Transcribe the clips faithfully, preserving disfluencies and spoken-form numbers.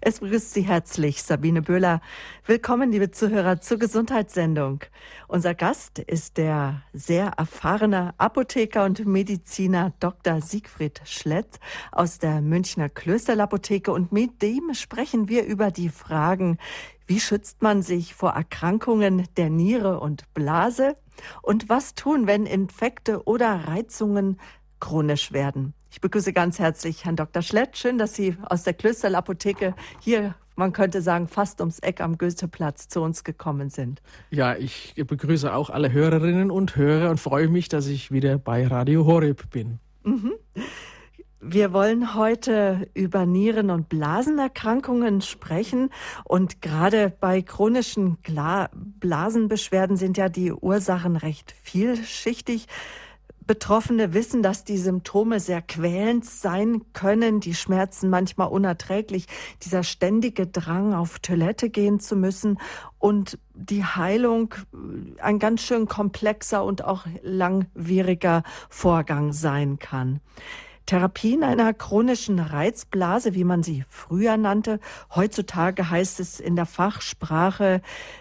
Es begrüßt Sie herzlich Sabine Böhler. Willkommen, liebe Zuhörer, zur Gesundheitssendung. Unser Gast ist der sehr erfahrene Apotheker und Mediziner Doktor Siegfried Schlett aus der Münchner Klösterlapotheke. Und mit dem sprechen wir über die Fragen, wie schützt man sich vor Erkrankungen der Niere und Blase? Und was tun, wenn Infekte oder Reizungen chronisch werden? Ich begrüße ganz herzlich Herrn Doktor Schlett. Schön, dass Sie aus der Klösterlapotheke hier, man könnte sagen, fast ums Eck am Goetheplatz zu uns gekommen sind. Ja, ich begrüße auch alle Hörerinnen und Hörer und freue mich, dass ich wieder bei Radio Horeb bin. Mhm. Wir wollen heute über Nieren- und Blasenerkrankungen sprechen. Und gerade bei chronischen Gla- Blasenbeschwerden sind ja die Ursachen recht vielschichtig. Betroffene wissen, dass die Symptome sehr quälend sein können, die Schmerzen manchmal unerträglich, dieser ständige Drang, auf Toilette gehen zu müssen und die Heilung ein ganz schön komplexer und auch langwieriger Vorgang sein kann. Therapien einer chronischen Reizblase, wie man sie früher nannte, heutzutage heißt es in der Fachsprache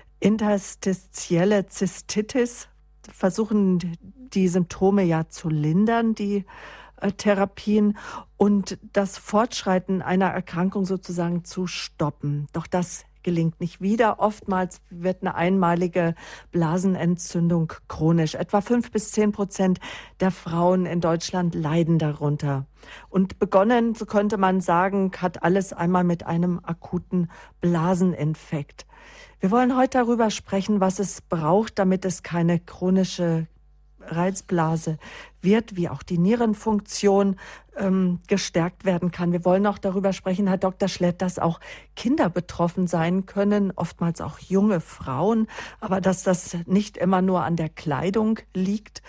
interstitielle Zystitis, versuchen die Symptome ja zu lindern, die äh, Therapien, und das Fortschreiten einer Erkrankung sozusagen zu stoppen. Doch das gelingt nicht wieder. Oftmals wird eine einmalige Blasenentzündung chronisch. Etwa fünf bis zehn Prozent der Frauen in Deutschland leiden darunter. Und begonnen, so könnte man sagen, hat alles einmal mit einem akuten Blaseninfekt. Wir wollen heute darüber sprechen, was es braucht, damit es keine chronische Reizblase wird, wie auch die Nierenfunktion ähm, gestärkt werden kann. Wir wollen auch darüber sprechen, Herr Doktor Schlett, dass auch Kinder betroffen sein können, oftmals auch junge Frauen, aber dass das nicht immer nur an der Kleidung liegt.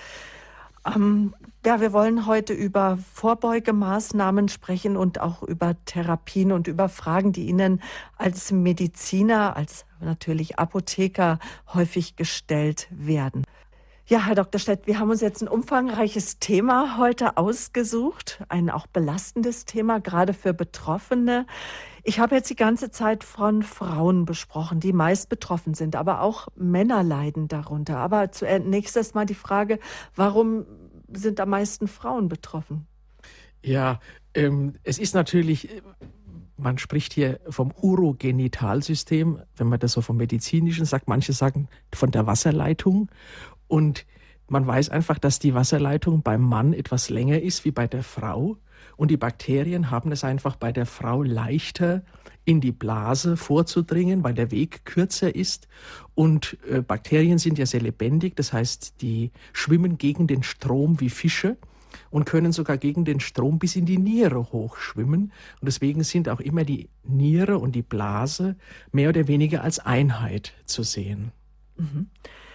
Ähm, ja, wir wollen heute über Vorbeugemaßnahmen sprechen und auch über Therapien und über Fragen, die Ihnen als Mediziner, als natürlich Apotheker häufig gestellt werden. Ja, Herr Doktor Schlett, wir haben uns jetzt ein umfangreiches Thema heute ausgesucht, ein auch belastendes Thema, gerade für Betroffene. Ich habe jetzt die ganze Zeit von Frauen besprochen, die meist betroffen sind, aber auch Männer leiden darunter. Aber zunächst erstmal die Frage, warum sind am meisten Frauen betroffen? Ja, ähm, es ist natürlich, man spricht hier vom Urogenitalsystem, wenn man das so vom Medizinischen sagt, manche sagen von der Wasserleitung. Und man weiß einfach, dass die Wasserleitung beim Mann etwas länger ist wie bei der Frau. Und die Bakterien haben es einfach bei der Frau leichter, in die Blase vorzudringen, weil der Weg kürzer ist. Und äh, Bakterien sind ja sehr lebendig, das heißt, die schwimmen gegen den Strom wie Fische und können sogar gegen den Strom bis in die Niere hochschwimmen. Und deswegen sind auch immer die Niere und die Blase mehr oder weniger als Einheit zu sehen. Mhm.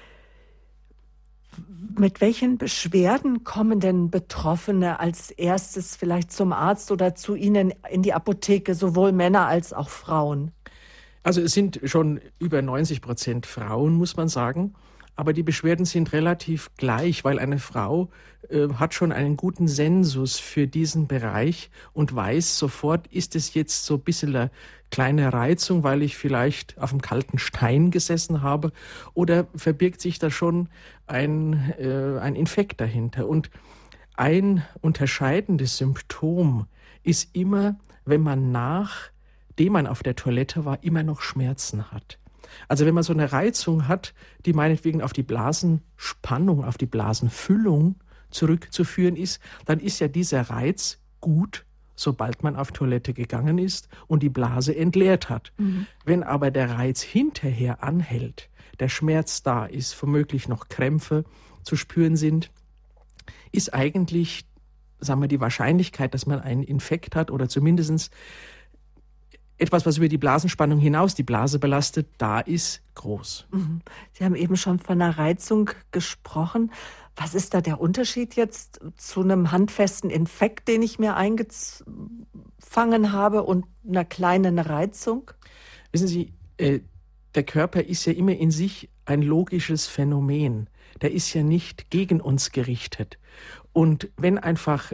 Mit welchen Beschwerden kommen denn Betroffene als erstes vielleicht zum Arzt oder zu Ihnen in die Apotheke, sowohl Männer als auch Frauen? Also es sind schon über neunzig Prozent Frauen, muss man sagen. Aber die Beschwerden sind relativ gleich, weil eine Frau äh, hat schon einen guten Sensus für diesen Bereich und weiß sofort, ist es jetzt so ein bisschen eine kleine Reizung, weil ich vielleicht auf einem kalten Stein gesessen habe, oder verbirgt sich da schon ein, äh, ein Infekt dahinter. Und ein unterscheidendes Symptom ist immer, wenn man nachdem man auf der Toilette war, immer noch Schmerzen hat. Also wenn man so eine Reizung hat, die meinetwegen auf die Blasenspannung, auf die Blasenfüllung zurückzuführen ist, dann ist ja dieser Reiz gut, sobald man auf Toilette gegangen ist und die Blase entleert hat. Mhm. Wenn aber der Reiz hinterher anhält, der Schmerz da ist, womöglich noch Krämpfe zu spüren sind, ist eigentlich, sagen wir, die Wahrscheinlichkeit, dass man einen Infekt hat oder zumindest etwas, was über die Blasenspannung hinaus die Blase belastet, da ist groß. Sie haben eben schon von einer Reizung gesprochen. Was ist da der Unterschied jetzt zu einem handfesten Infekt, den ich mir eingefangen habe, und einer kleinen Reizung? Wissen Sie, äh, der Körper ist ja immer in sich ein logisches Phänomen. Der ist ja nicht gegen uns gerichtet. Und wenn einfach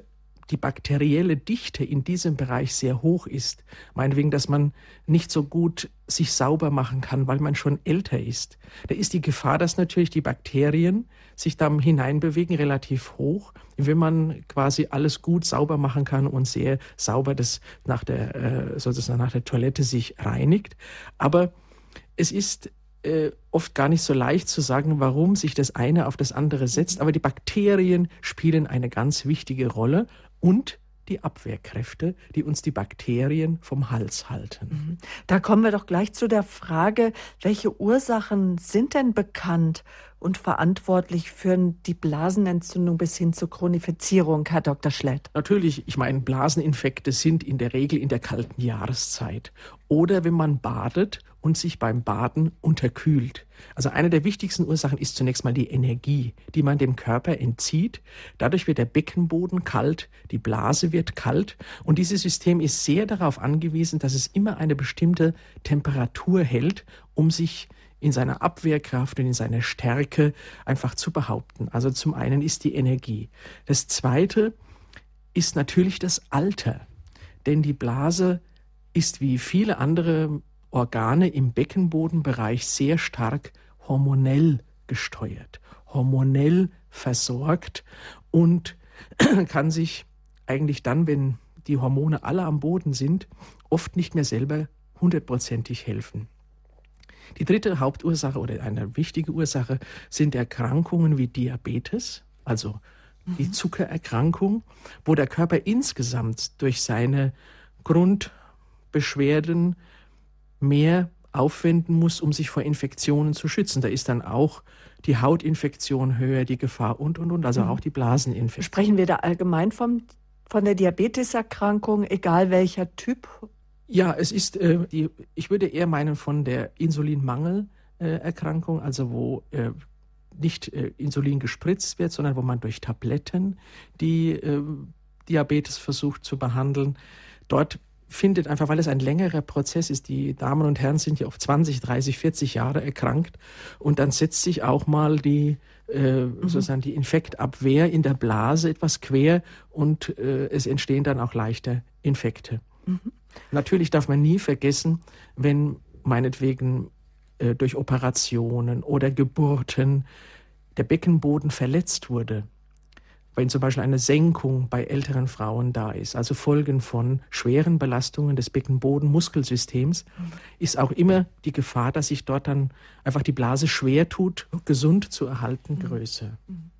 die bakterielle Dichte in diesem Bereich sehr hoch ist, meinetwegen, dass man nicht so gut sich sauber machen kann, weil man schon älter ist, da ist die Gefahr, dass natürlich die Bakterien sich da hineinbewegen, relativ hoch, wenn man quasi alles gut sauber machen kann und sehr sauber das nach der, äh, sozusagen nach der Toilette sich reinigt. Aber es ist äh, oft gar nicht so leicht zu sagen, warum sich das eine auf das andere setzt. Aber die Bakterien spielen eine ganz wichtige Rolle und die Abwehrkräfte, die uns die Bakterien vom Hals halten. Da kommen wir doch gleich zu der Frage, welche Ursachen sind denn bekannt und verantwortlich für die Blasenentzündung bis hin zur Chronifizierung, Herr Doktor Schlett? Natürlich, ich meine, Blaseninfekte sind in der Regel in der kalten Jahreszeit oder wenn man badet und sich beim Baden unterkühlt. Also eine der wichtigsten Ursachen ist zunächst mal die Energie, die man dem Körper entzieht. Dadurch wird der Beckenboden kalt, die Blase wird kalt und dieses System ist sehr darauf angewiesen, dass es immer eine bestimmte Temperatur hält, um sich in seiner Abwehrkraft und in seiner Stärke einfach zu behaupten. Also zum einen ist die Energie. Das Zweite ist natürlich das Alter, denn die Blase ist wie viele andere Organe im Beckenbodenbereich sehr stark hormonell gesteuert, hormonell versorgt und kann sich eigentlich dann, wenn die Hormone alle am Boden sind, oft nicht mehr selber hundertprozentig helfen. Die dritte Hauptursache oder eine wichtige Ursache sind Erkrankungen wie Diabetes, also die Zuckererkrankung, wo der Körper insgesamt durch seine Grundbeschwerden mehr aufwenden muss, um sich vor Infektionen zu schützen. Da ist dann auch die Hautinfektion höher, die Gefahr und, und, und, also auch die Blaseninfektion. Sprechen wir da allgemein vom, von der Diabeteserkrankung, egal welcher Typ? Ja, es ist, äh, die, ich würde eher meinen von der Insulinmangelerkrankung, äh, also wo äh, nicht äh, Insulin gespritzt wird, sondern wo man durch Tabletten die äh, Diabetes versucht zu behandeln. Dort findet einfach, weil es ein längerer Prozess ist, die Damen und Herren sind ja oft zwanzig, dreißig, vierzig Jahre erkrankt und dann setzt sich auch mal die, äh, mhm. sozusagen die Infektabwehr in der Blase etwas quer und äh, es entstehen dann auch leichter Infekte. Mhm. Natürlich darf man nie vergessen, wenn meinetwegen äh, durch Operationen oder Geburten der Beckenboden verletzt wurde, wenn zum Beispiel eine Senkung bei älteren Frauen da ist, also Folgen von schweren Belastungen des Beckenbodenmuskelsystems, mhm. ist auch immer die Gefahr, dass sich dort dann einfach die Blase schwer tut, gesund zu erhalten, mhm. größer.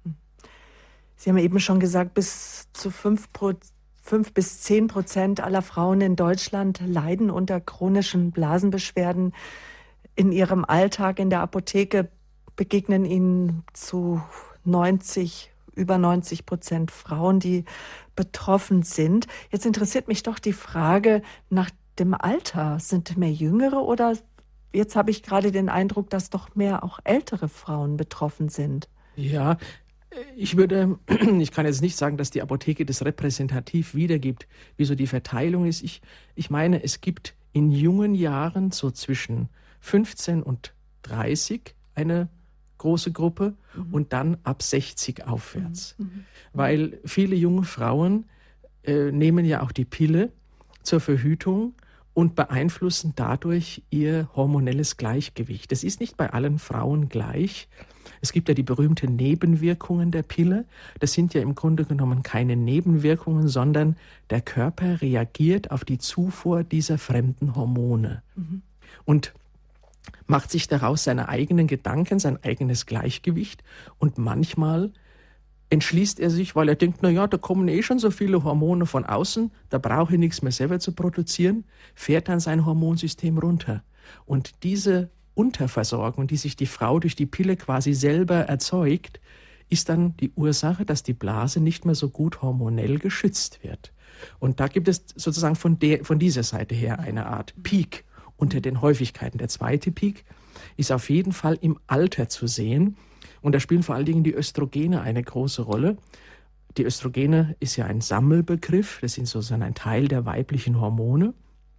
Sie haben eben schon gesagt, bis zu fünf Prozent Fünf bis zehn Prozent aller Frauen in Deutschland leiden unter chronischen Blasenbeschwerden. In ihrem Alltag in der Apotheke begegnen ihnen zu neunzig, über neunzig Prozent Frauen, die betroffen sind. Jetzt interessiert mich doch die Frage nach dem Alter. Sind mehr Jüngere oder jetzt habe ich gerade den Eindruck, dass doch mehr auch ältere Frauen betroffen sind? Ja, Ich würde, ich kann jetzt nicht sagen, dass die Apotheke das repräsentativ wiedergibt, wie so die Verteilung ist. Ich, ich meine, es gibt in jungen Jahren so zwischen fünfzehn und dreißig eine große Gruppe mhm. und dann ab sechzig aufwärts. Mhm. Mhm. Weil viele junge Frauen äh, nehmen ja auch die Pille zur Verhütung und beeinflussen dadurch ihr hormonelles Gleichgewicht. Das ist nicht bei allen Frauen gleich. Es gibt ja die berühmten Nebenwirkungen der Pille. Das sind ja im Grunde genommen keine Nebenwirkungen, sondern der Körper reagiert auf die Zufuhr dieser fremden Hormone mhm. und macht sich daraus seine eigenen Gedanken, sein eigenes Gleichgewicht. Und manchmal entschließt er sich, weil er denkt, na ja, da kommen eh schon so viele Hormone von außen, da brauche ich nichts mehr selber zu produzieren, fährt dann sein Hormonsystem runter. Und diese Unterversorgung, die sich die Frau durch die Pille quasi selber erzeugt, ist dann die Ursache, dass die Blase nicht mehr so gut hormonell geschützt wird. Und da gibt es sozusagen von, der, von dieser Seite her eine Art Peak unter den Häufigkeiten. Der zweite Peak ist auf jeden Fall im Alter zu sehen. Und da spielen vor allen Dingen die Östrogene eine große Rolle. Die Östrogene ist ja ein Sammelbegriff, das sind sozusagen ein Teil der weiblichen Hormone.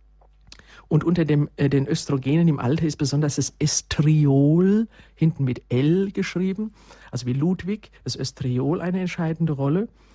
Und unter dem, äh, den Östrogenen im Alter ist besonders das Estriol, hinten mit L geschrieben, also wie Ludwig, das Östriol eine entscheidende Rolle.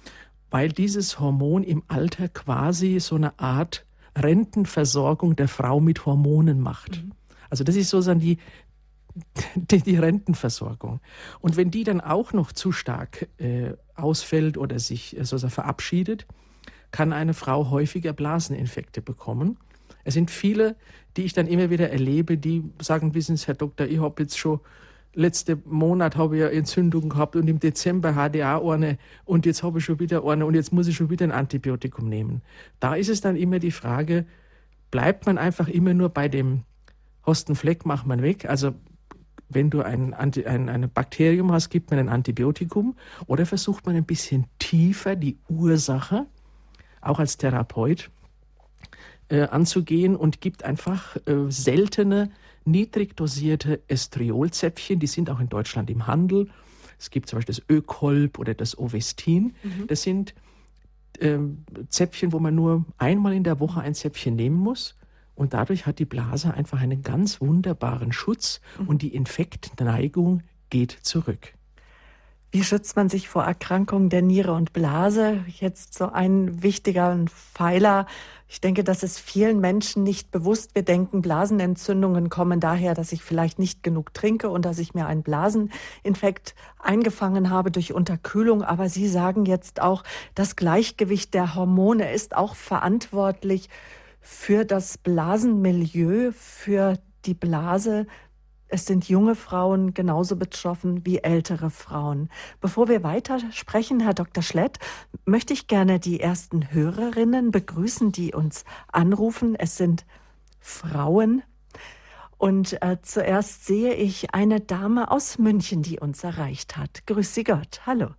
weil dieses Hormon im Alter quasi so eine Art Rentenversorgung der Frau mit Hormonen macht. Mhm. Also das ist sozusagen die, die, die Rentenversorgung. Und wenn die dann auch noch zu stark äh, ausfällt oder sich äh, sozusagen verabschiedet, kann eine Frau häufiger Blaseninfekte bekommen. Es sind viele, die ich dann immer wieder erlebe, die sagen, wissen Sie, Herr Doktor, ich habe jetzt schon letzten Monat habe ich eine Entzündung gehabt und im Dezember hatte ich auch eine und jetzt habe ich schon wieder eine und jetzt muss ich schon wieder ein Antibiotikum nehmen. Da ist es dann immer die Frage, bleibt man einfach immer nur bei dem Hostenfleck, macht man weg? Also wenn du ein, ein, ein Bakterium hast, gibt man ein Antibiotikum oder versucht man ein bisschen tiefer die Ursache, auch als Therapeut, äh, anzugehen und gibt einfach äh, seltene, niedrig dosierte Estriolzäpfchen, die sind auch in Deutschland im Handel. Es gibt zum Beispiel das Ökolb oder das Ovestin. Mhm. Das sind äh, Zäpfchen, wo man nur einmal in der Woche ein Zäpfchen nehmen muss. Und dadurch hat die Blase einfach einen ganz wunderbaren Schutz mhm. und die Infektneigung geht zurück. Wie schützt man sich vor Erkrankungen der Niere und Blase? Jetzt so ein wichtiger Pfeiler. Ich denke, das ist vielen Menschen nicht bewusst. Wir denken, Blasenentzündungen kommen daher, dass ich vielleicht nicht genug trinke und dass ich mir einen Blaseninfekt eingefangen habe durch Unterkühlung. Aber Sie sagen jetzt auch, das Gleichgewicht der Hormone ist auch verantwortlich für das Blasenmilieu, für die Blase. Es sind junge Frauen genauso betroffen wie ältere Frauen. Bevor wir weiter sprechen, Herr Doktor Schlett, möchte ich gerne die ersten Hörerinnen begrüßen, die uns anrufen. Es sind Frauen. Und äh, zuerst sehe ich eine Dame aus München, die uns erreicht hat. Grüß Sie Gott. Hallo.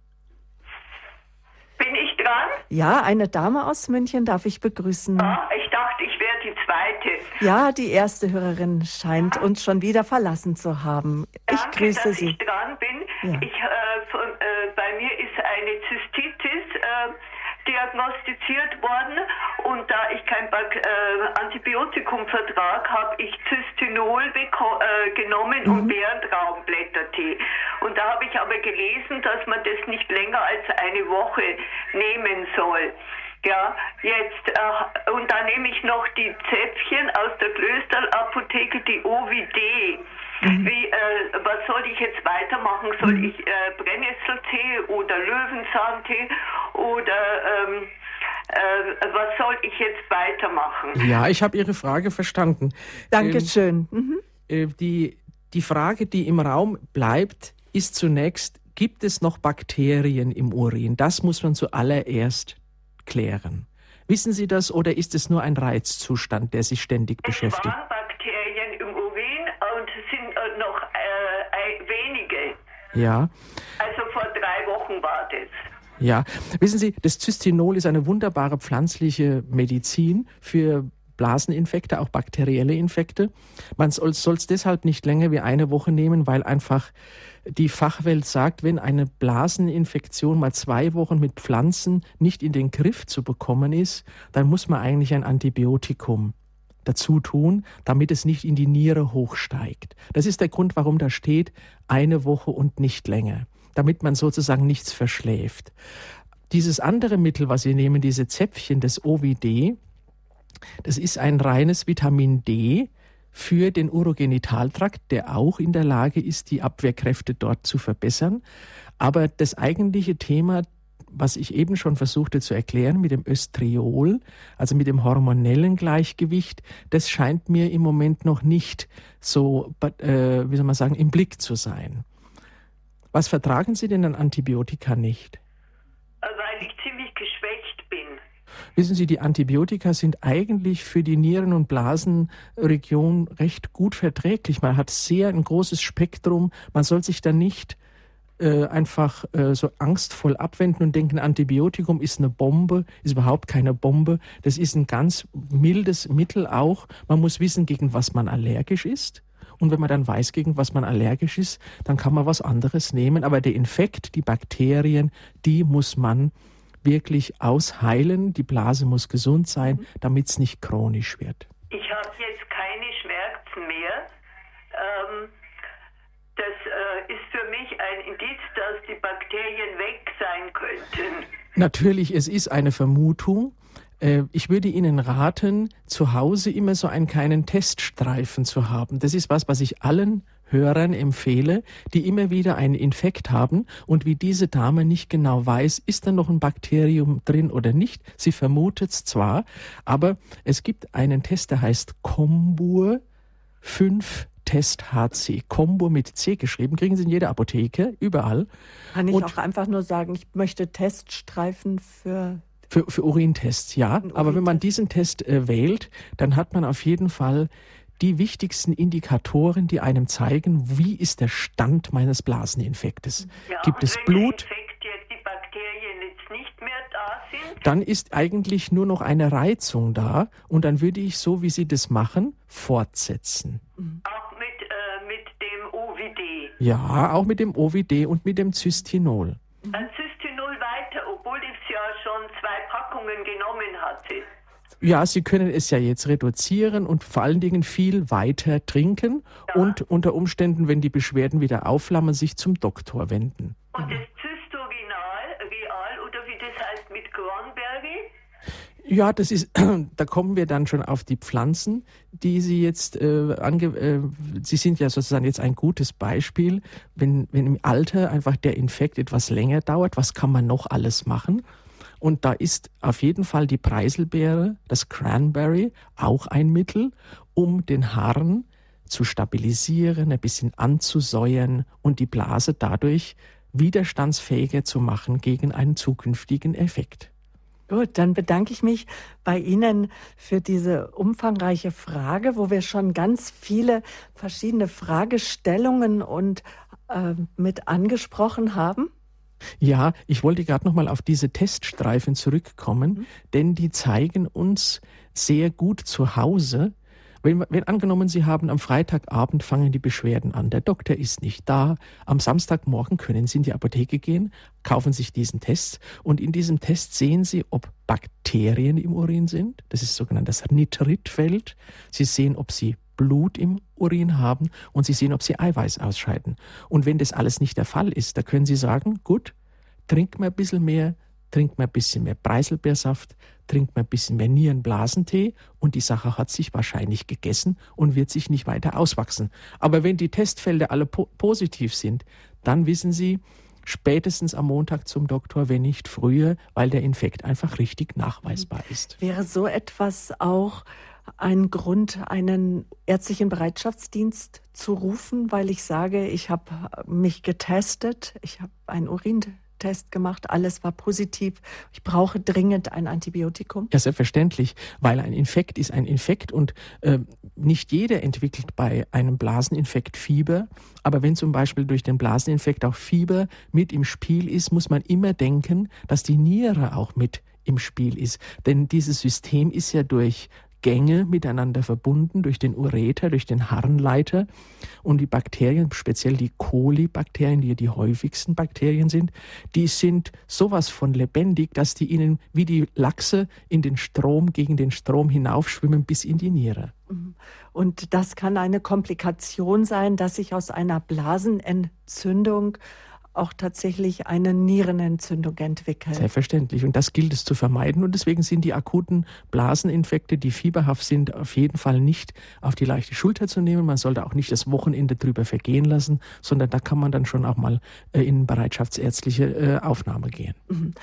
Bin ich dran? Ja, eine Dame aus München darf ich begrüßen. Ah, ich dachte, ich wäre die zweite. Ja, die erste Hörerin scheint ja. uns schon wieder verlassen zu haben. Danke, ich grüße dass Sie. ich dran bin. Ja. Ich, äh, von, äh, bei mir ist eine Zystitis äh, diagnostiziert worden und da ich kein Bak- äh, Antibiotikumvertrag habe, ich Cystinol beko- äh, genommen mhm. und Bärentraumblättertee. Und da habe ich aber gelesen, dass man das nicht länger als eine Woche nehmen soll. Ja, jetzt, äh, und dann nehme ich noch die Zäpfchen aus der Klösterl-Apotheke, die O V D. Mhm. Wie, äh, was soll ich jetzt weitermachen? Soll mhm. ich äh, Brennnesseltee oder Löwenzahntee oder ähm, äh, was soll ich jetzt weitermachen? Ja, ich habe Ihre Frage verstanden. Dankeschön. Ähm, mhm. äh, die, die Frage, die im Raum bleibt, ist zunächst, gibt es noch Bakterien im Urin? Das muss man zuallererst klären. Wissen Sie das oder ist es nur ein Reizzustand, der sich ständig es beschäftigt? Es waren Bakterien im Urin und es sind äh, noch äh, wenige. Ja. Also vor drei Wochen war das. Ja, wissen Sie, das Cystinol ist eine wunderbare pflanzliche Medizin für Blaseninfekte, auch bakterielle Infekte. Man soll es deshalb nicht länger wie eine Woche nehmen, weil einfach die Fachwelt sagt, wenn eine Blaseninfektion mal zwei Wochen mit Pflanzen nicht in den Griff zu bekommen ist, dann muss man eigentlich ein Antibiotikum dazu tun, damit es nicht in die Niere hochsteigt. Das ist der Grund, warum da steht, eine Woche und nicht länger, damit man sozusagen nichts verschläft. Dieses andere Mittel, was Sie nehmen, diese Zäpfchen des O V D, das ist ein reines Vitamin D für den Urogenitaltrakt, der auch in der Lage ist, die Abwehrkräfte dort zu verbessern. Aber das eigentliche Thema, was ich eben schon versuchte zu erklären mit dem Östriol, also mit dem hormonellen Gleichgewicht, das scheint mir im Moment noch nicht so, äh, wie soll man sagen, im Blick zu sein. Was vertragen Sie denn an Antibiotika nicht? Weil ich ziemlich geschwächt bin. Wissen Sie, die Antibiotika sind eigentlich für die Nieren- und Blasenregion recht gut verträglich. Man hat sehr ein großes Spektrum. Man soll sich da nicht äh, einfach äh, so angstvoll abwenden und denken, Antibiotikum ist eine Bombe, ist überhaupt keine Bombe. Das ist ein ganz mildes Mittel auch. Man muss wissen, gegen was man allergisch ist. Und wenn man dann weiß, gegen was man allergisch ist, dann kann man was anderes nehmen. Aber der Infekt, die Bakterien, die muss man wirklich ausheilen. Die Blase muss gesund sein, damit es nicht chronisch wird. Ich habe jetzt keine Schmerzen mehr. Ähm, das äh, ist für mich ein Indiz, dass die Bakterien weg sein könnten. Natürlich, es ist eine Vermutung. Ich würde Ihnen raten, zu Hause immer so einen kleinen Teststreifen zu haben. Das ist was, was ich allen Hörern empfehle, die immer wieder einen Infekt haben und wie diese Dame nicht genau weiß, ist da noch ein Bakterium drin oder nicht. Sie vermutet es zwar, aber es gibt einen Test, der heißt Combur fünf Test H C. Combur mit C geschrieben, kriegen Sie in jeder Apotheke, überall. Kann ich und auch einfach nur sagen, ich möchte Teststreifen für... Für, für Urintests, ja. Urin Aber wenn man diesen Test äh, wählt, dann hat man auf jeden Fall die wichtigsten Indikatoren, die einem zeigen, wie ist der Stand meines Blaseninfektes. Ja, Gibt es wenn Blut? Der Infekt jetzt, die Bakterien jetzt nicht mehr da sind? Dann ist eigentlich nur noch eine Reizung da und dann würde ich, so wie Sie das machen, fortsetzen. Auch mit, äh, mit dem O V D? Ja, auch mit dem O V D und mit dem Cystinol. Ein Cystinol weiter, obwohl ich ja schon zwei Packungen genommen hatte. Ja, Sie können es ja jetzt reduzieren und vor allen Dingen viel weiter trinken ja. Und unter Umständen, wenn die Beschwerden wieder aufflammen, sich zum Doktor wenden. Und das Cystogenal, Real oder wie das heißt mit Cranberry? Ja, das ist, da kommen wir dann schon auf die Pflanzen, die Sie jetzt, äh, ange, äh, Sie sind ja sozusagen jetzt ein gutes Beispiel, wenn, wenn im Alter einfach der Infekt etwas länger dauert, was kann man noch alles machen? Und da ist auf jeden Fall die Preiselbeere, das Cranberry, auch ein Mittel, um den Harn zu stabilisieren, ein bisschen anzusäuern und die Blase dadurch widerstandsfähiger zu machen gegen einen zukünftigen Effekt. Gut, dann bedanke ich mich bei Ihnen für diese umfangreiche Frage, wo wir schon ganz viele verschiedene Fragestellungen und äh, mit angesprochen haben. Ja, ich wollte gerade noch mal auf diese Teststreifen zurückkommen, mhm. denn die zeigen uns sehr gut zu Hause, wenn, wenn angenommen, Sie haben am Freitagabend fangen die Beschwerden an, der Doktor ist nicht da, am Samstagmorgen können Sie in die Apotheke gehen, kaufen sich diesen Test und in diesem Test sehen Sie, ob Bakterien im Urin sind, das ist sogenanntes Nitritfeld, Sie sehen, ob Sie Blut im Urin haben und Sie sehen, ob Sie Eiweiß ausscheiden. Und wenn das alles nicht der Fall ist, da können Sie sagen, gut, trink mal ein bisschen mehr, trink mal ein bisschen mehr Preiselbeersaft, trink mal ein bisschen mehr Nierenblasentee und die Sache hat sich wahrscheinlich gegessen und wird sich nicht weiter auswachsen. Aber wenn die Testfelder alle po- positiv sind, dann wissen Sie, spätestens am Montag zum Doktor, wenn nicht früher, weil der Infekt einfach richtig nachweisbar ist. Wäre so etwas auch ein Grund, einen ärztlichen Bereitschaftsdienst zu rufen, weil ich sage, ich habe mich getestet, ich habe einen Urintest gemacht, alles war positiv, ich brauche dringend ein Antibiotikum? Ja, selbstverständlich, weil ein Infekt ist ein Infekt und äh, nicht jeder entwickelt bei einem Blaseninfekt Fieber, aber wenn zum Beispiel durch den Blaseninfekt auch Fieber mit im Spiel ist, muss man immer denken, dass die Niere auch mit im Spiel ist, denn dieses System ist ja durch Gänge miteinander verbunden durch den Ureter, durch den Harnleiter und die Bakterien, speziell die Kolibakterien, die ja die häufigsten Bakterien sind, die sind sowas von lebendig, dass die ihnen wie die Lachse in den Strom, gegen den Strom hinaufschwimmen bis in die Niere. Und das kann eine Komplikation sein, dass sich aus einer Blasenentzündung auch tatsächlich eine Nierenentzündung entwickelt. Selbstverständlich. Und das gilt es zu vermeiden. Und deswegen sind die akuten Blaseninfekte, die fieberhaft sind, auf jeden Fall nicht auf die leichte Schulter zu nehmen. Man sollte auch nicht das Wochenende drüber vergehen lassen, sondern da kann man dann schon auch mal äh, in bereitschaftsärztliche äh, Aufnahme gehen. Mhm.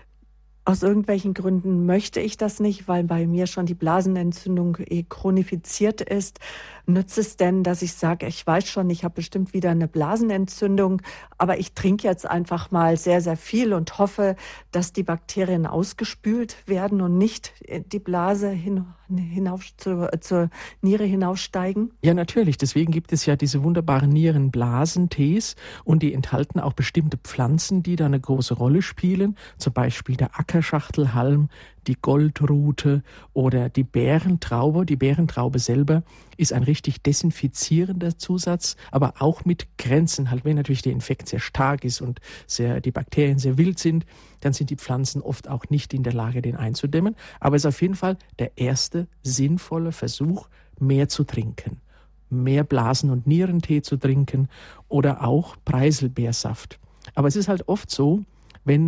Aus irgendwelchen Gründen möchte ich das nicht, weil bei mir schon die Blasenentzündung eh chronifiziert ist. Nützt es denn, dass ich sage, ich weiß schon, ich habe bestimmt wieder eine Blasenentzündung, aber ich trinke jetzt einfach mal sehr, sehr viel und hoffe, dass die Bakterien ausgespült werden und nicht die Blase hin, hinauf zur, zur Niere hinaufsteigen? Ja, natürlich. Deswegen gibt es ja diese wunderbaren Nierenblasentees und die enthalten auch bestimmte Pflanzen, die da eine große Rolle spielen. Zum Beispiel der Ackerschachtelhalm, die Goldrute oder die Bärentraube. Die Bärentraube selber ist ein richtig desinfizierender Zusatz, aber auch mit Grenzen. Halt, wenn natürlich der Infekt sehr stark ist und sehr, die Bakterien sehr wild sind, dann sind die Pflanzen oft auch nicht in der Lage, den einzudämmen. Aber es ist auf jeden Fall der erste sinnvolle Versuch, mehr zu trinken. Mehr Blasen- und Nierentee zu trinken oder auch Preiselbeersaft. Aber es ist halt oft so, wenn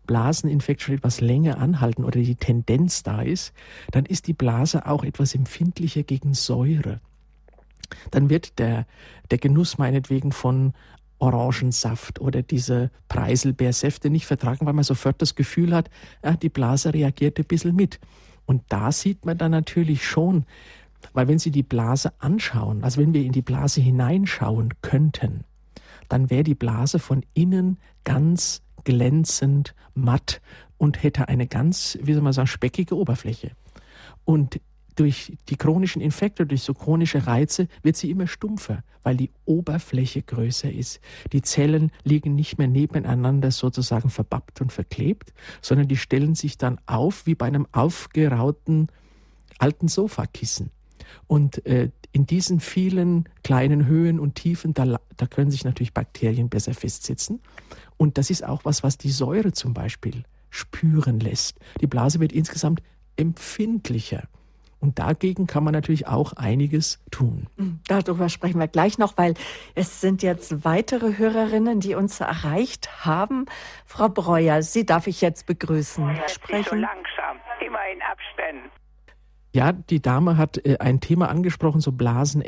Blaseninfekt schon etwas länger anhalten oder die Tendenz da ist, dann ist die Blase auch etwas empfindlicher gegen Säure. Dann wird der, der Genuss meinetwegen von Orangensaft oder diese Preiselbeersäfte nicht vertragen, weil man sofort das Gefühl hat, ja, die Blase reagiert ein bisschen mit. Und da sieht man dann natürlich schon, weil wenn Sie die Blase anschauen, also wenn wir in die Blase hineinschauen könnten, dann wäre die Blase von innen ganz glänzend, matt und hätte eine ganz, wie soll man sagen, speckige Oberfläche. Und durch die chronischen Infekte, durch so chronische Reize wird sie immer stumpfer, weil die Oberfläche größer ist. Die Zellen liegen nicht mehr nebeneinander sozusagen verbappt und verklebt, sondern die stellen sich dann auf wie bei einem aufgerauten alten Sofakissen. Und äh, in diesen vielen kleinen Höhen und Tiefen, da, da können sich natürlich Bakterien besser festsitzen. Und das ist auch was, was die Säure zum Beispiel spüren lässt. Die Blase wird insgesamt empfindlicher. Und dagegen kann man natürlich auch einiges tun. Darüber sprechen wir gleich noch, weil es sind jetzt weitere Hörerinnen, die uns erreicht haben. Frau Breuer, Sie darf ich jetzt begrüßen. Ja, sprechen. So langsam, immer in Abständen. Ja, die Dame hat äh, ein Thema angesprochen, so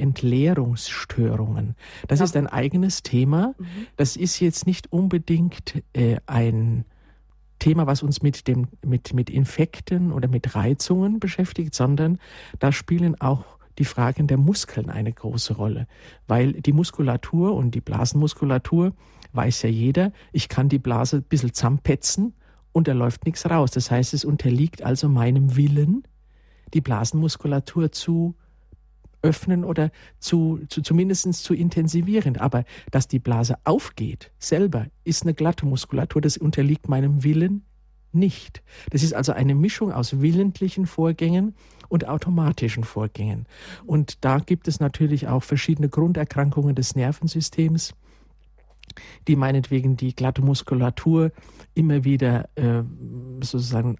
Blasenentleerungsstörungen. Das ja. ist ein eigenes Thema. Mhm. Das ist jetzt nicht unbedingt äh, ein Thema, was uns mit dem mit mit Infekten oder mit Reizungen beschäftigt, sondern da spielen auch die Fragen der Muskeln eine große Rolle, weil die Muskulatur und die Blasenmuskulatur, weiß ja jeder, ich kann die Blase ein bisschen zusammenpetzen und da läuft nichts raus. Das heißt, es unterliegt also meinem Willen, die Blasenmuskulatur zu öffnen oder zu, zu zumindest zu intensivieren. Aber dass die Blase aufgeht, selber, ist eine glatte Muskulatur, das unterliegt meinem Willen nicht. Das ist also eine Mischung aus willentlichen Vorgängen und automatischen Vorgängen. Und da gibt es natürlich auch verschiedene Grunderkrankungen des Nervensystems, die meinetwegen die glatte Muskulatur immer wieder äh, sozusagen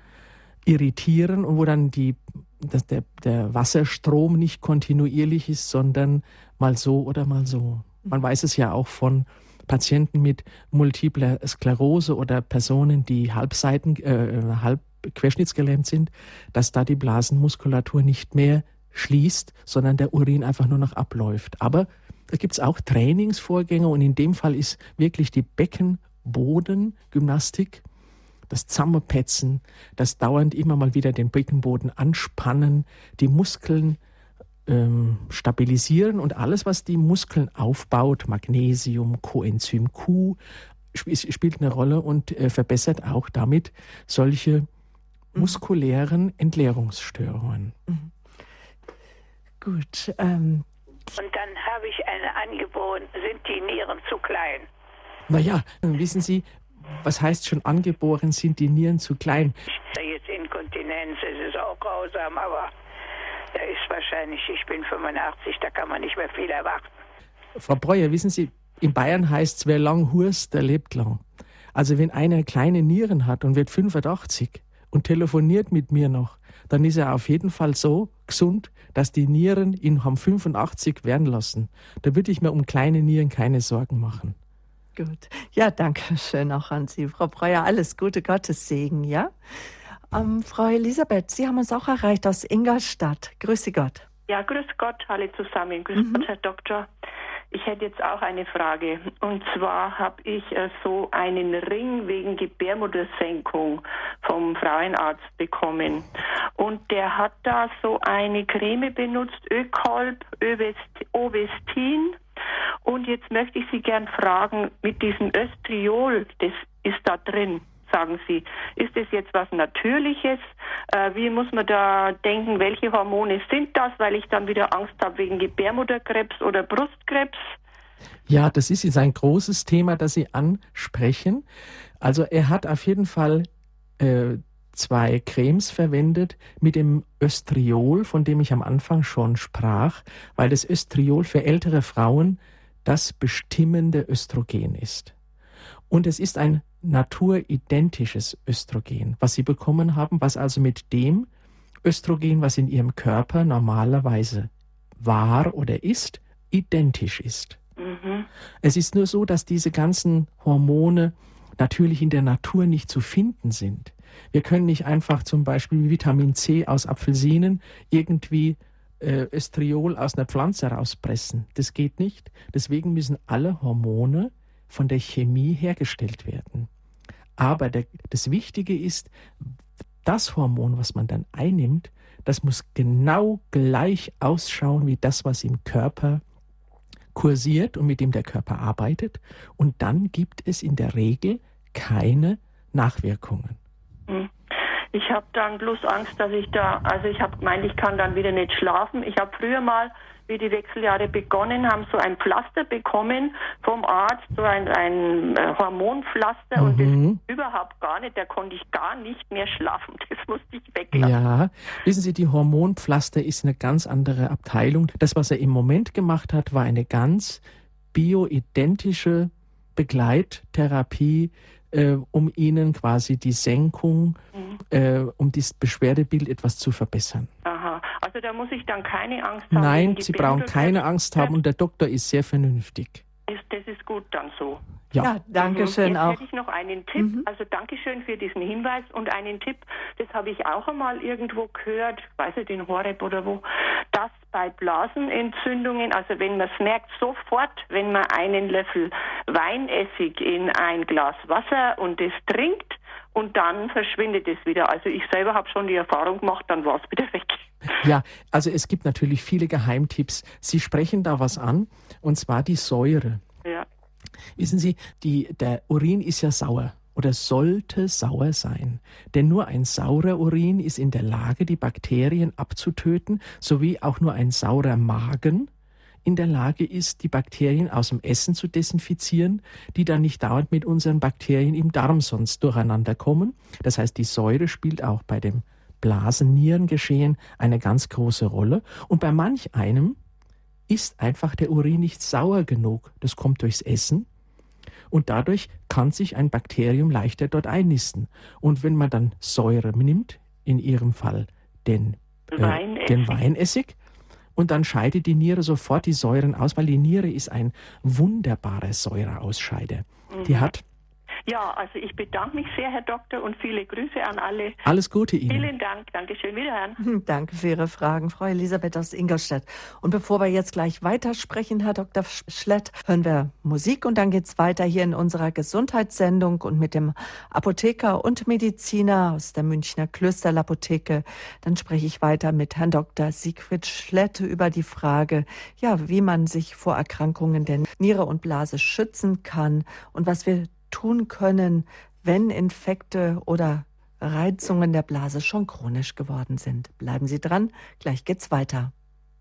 irritieren und wo dann die, dass der, der Wasserstrom nicht kontinuierlich ist, sondern mal so oder mal so. Man weiß es ja auch von Patienten mit multipler Sklerose oder Personen, die halbseiten, äh, halb querschnittsgelähmt sind, dass da die Blasenmuskulatur nicht mehr schließt, sondern der Urin einfach nur noch abläuft. Aber da gibt es auch Trainingsvorgänge und in dem Fall ist wirklich die Beckenbodengymnastik, das Zusammenpetzen, das dauernd immer mal wieder den Beckenboden anspannen, die Muskeln ähm, stabilisieren und alles, was die Muskeln aufbaut, Magnesium, Coenzym Q, sp- spielt eine Rolle und äh, verbessert auch damit solche muskulären Entleerungsstörungen. Mhm. Gut. Ähm. Und dann habe ich eine angeboren, sind die Nieren zu klein? Naja, wissen Sie, was heißt schon angeboren, sind die Nieren zu klein? Jetzt Inkontinenz, es ist auch grausam, aber da ist wahrscheinlich, ich bin fünfundachtzig, da kann man nicht mehr viel erwarten. Frau Breuer, wissen Sie, in Bayern heißt es, wer lang hurst, der lebt lang. Also wenn einer kleine Nieren hat und wird fünfundachtzig und telefoniert mit mir noch, dann ist er auf jeden Fall so gesund, dass die Nieren ihn haben fünfundachtzig werden lassen. Da würde ich mir um kleine Nieren keine Sorgen machen. Gut. Ja, danke schön auch an Sie. Frau Breuer, alles Gute, Gottes Segen, ja? Ähm, Frau Elisabeth, Sie haben uns auch erreicht aus Ingolstadt. Grüße Gott. Ja, grüß Gott, alle zusammen. Grüß Mhm. Gott, Herr Doktor. Ich hätte jetzt auch eine Frage. Und zwar habe ich äh, so einen Ring wegen Gebärmuttersenkung vom Frauenarzt bekommen. Und der hat da so eine Creme benutzt, Ökolb, Övest- Ovestin. Und jetzt möchte ich Sie gern fragen, mit diesem Östriol, das ist da drin, sagen Sie, ist das jetzt was Natürliches? Äh, wie muss man da denken, welche Hormone sind das, weil ich dann wieder Angst habe wegen Gebärmutterkrebs oder Brustkrebs? Ja, das ist jetzt ein großes Thema, das Sie ansprechen. Also er hat auf jeden Fall äh, zwei Cremes verwendet mit dem Östriol, von dem ich am Anfang schon sprach, weil das Östriol für ältere Frauen das bestimmende Östrogen ist. Und es ist ein naturidentisches Östrogen, was Sie bekommen haben, was also mit dem Östrogen, was in Ihrem Körper normalerweise war oder ist, identisch ist. Mhm. Es ist nur so, dass diese ganzen Hormone natürlich in der Natur nicht zu finden sind. Wir können nicht einfach zum Beispiel Vitamin C aus Apfelsinen irgendwie äh, Östriol aus einer Pflanze rauspressen. Das geht nicht. Deswegen müssen alle Hormone von der Chemie hergestellt werden. Aber der, das Wichtige ist, das Hormon, was man dann einnimmt, das muss genau gleich ausschauen wie das, was im Körper kursiert und mit dem der Körper arbeitet. Und dann gibt es in der Regel keine Nachwirkungen. Ich habe dann bloß Angst, dass ich da, also ich habe gemeint, ich kann dann wieder nicht schlafen. Ich habe früher mal, wie die Wechseljahre begonnen haben, so ein Pflaster bekommen vom Arzt, so ein, ein Hormonpflaster mhm. und das überhaupt gar nicht, da konnte ich gar nicht mehr schlafen. Das musste ich weglassen. Ja, wissen Sie, die Hormonpflaster ist eine ganz andere Abteilung. Das, was er im Moment gemacht hat, war eine ganz bioidentische Begleittherapie, Äh, um ihnen quasi die Senkung, mhm. äh, um das Beschwerdebild etwas zu verbessern. Aha, also da muss ich dann keine Angst haben. Nein, Sie brauchen keine Angst haben und der Doktor ist sehr vernünftig. Ist, das ist gut dann so. Ja, ja danke schön Jetzt auch. Jetzt hätte ich noch einen Tipp, mhm. also danke schön für diesen Hinweis und einen Tipp, das habe ich auch einmal irgendwo gehört, weiß nicht, in Horeb oder wo, dass bei Blasenentzündungen, also wenn man es merkt, sofort, wenn man einen Löffel Weinessig in ein Glas Wasser und es trinkt und dann verschwindet es wieder. Also ich selber habe schon die Erfahrung gemacht, dann war es wieder weg. Ja, also es gibt natürlich viele Geheimtipps. Sie sprechen da was an, und zwar die Säure. Ja. Wissen Sie, die, der Urin ist ja sauer oder sollte sauer sein. Denn nur ein saurer Urin ist in der Lage, die Bakterien abzutöten, sowie auch nur ein saurer Magen in der Lage ist, die Bakterien aus dem Essen zu desinfizieren, die dann nicht dauernd mit unseren Bakterien im Darm sonst durcheinander kommen. Das heißt, die Säure spielt auch bei dem Blasen-Nierengeschehen eine ganz große Rolle. Und bei manch einem ist einfach der Urin nicht sauer genug. Das kommt durchs Essen. Und dadurch kann sich ein Bakterium leichter dort einnisten. Und wenn man dann Säure nimmt, in Ihrem Fall den, äh, den Weinessig, und dann scheidet die Niere sofort die Säuren aus, weil die Niere ist ein wunderbarer Säureausscheider. Mhm. Die hat Ja, also ich bedanke mich sehr, Herr Doktor, und viele Grüße an alle. Alles Gute Ihnen. Vielen Dank. Dankeschön. Wiederhören. Danke für Ihre Fragen, Frau Elisabeth aus Ingolstadt. Und bevor wir jetzt gleich weitersprechen, Herr Doktor Schlett, hören wir Musik und dann geht's weiter hier in unserer Gesundheitssendung und mit dem Apotheker und Mediziner aus der Münchner Klösterlapotheke. Dann spreche ich weiter mit Herrn Doktor Siegfried Schlett über die Frage, ja, wie man sich vor Erkrankungen der Niere und Blase schützen kann und was wir tun können, wenn Infekte oder Reizungen der Blase schon chronisch geworden sind. Bleiben Sie dran, gleich geht's weiter.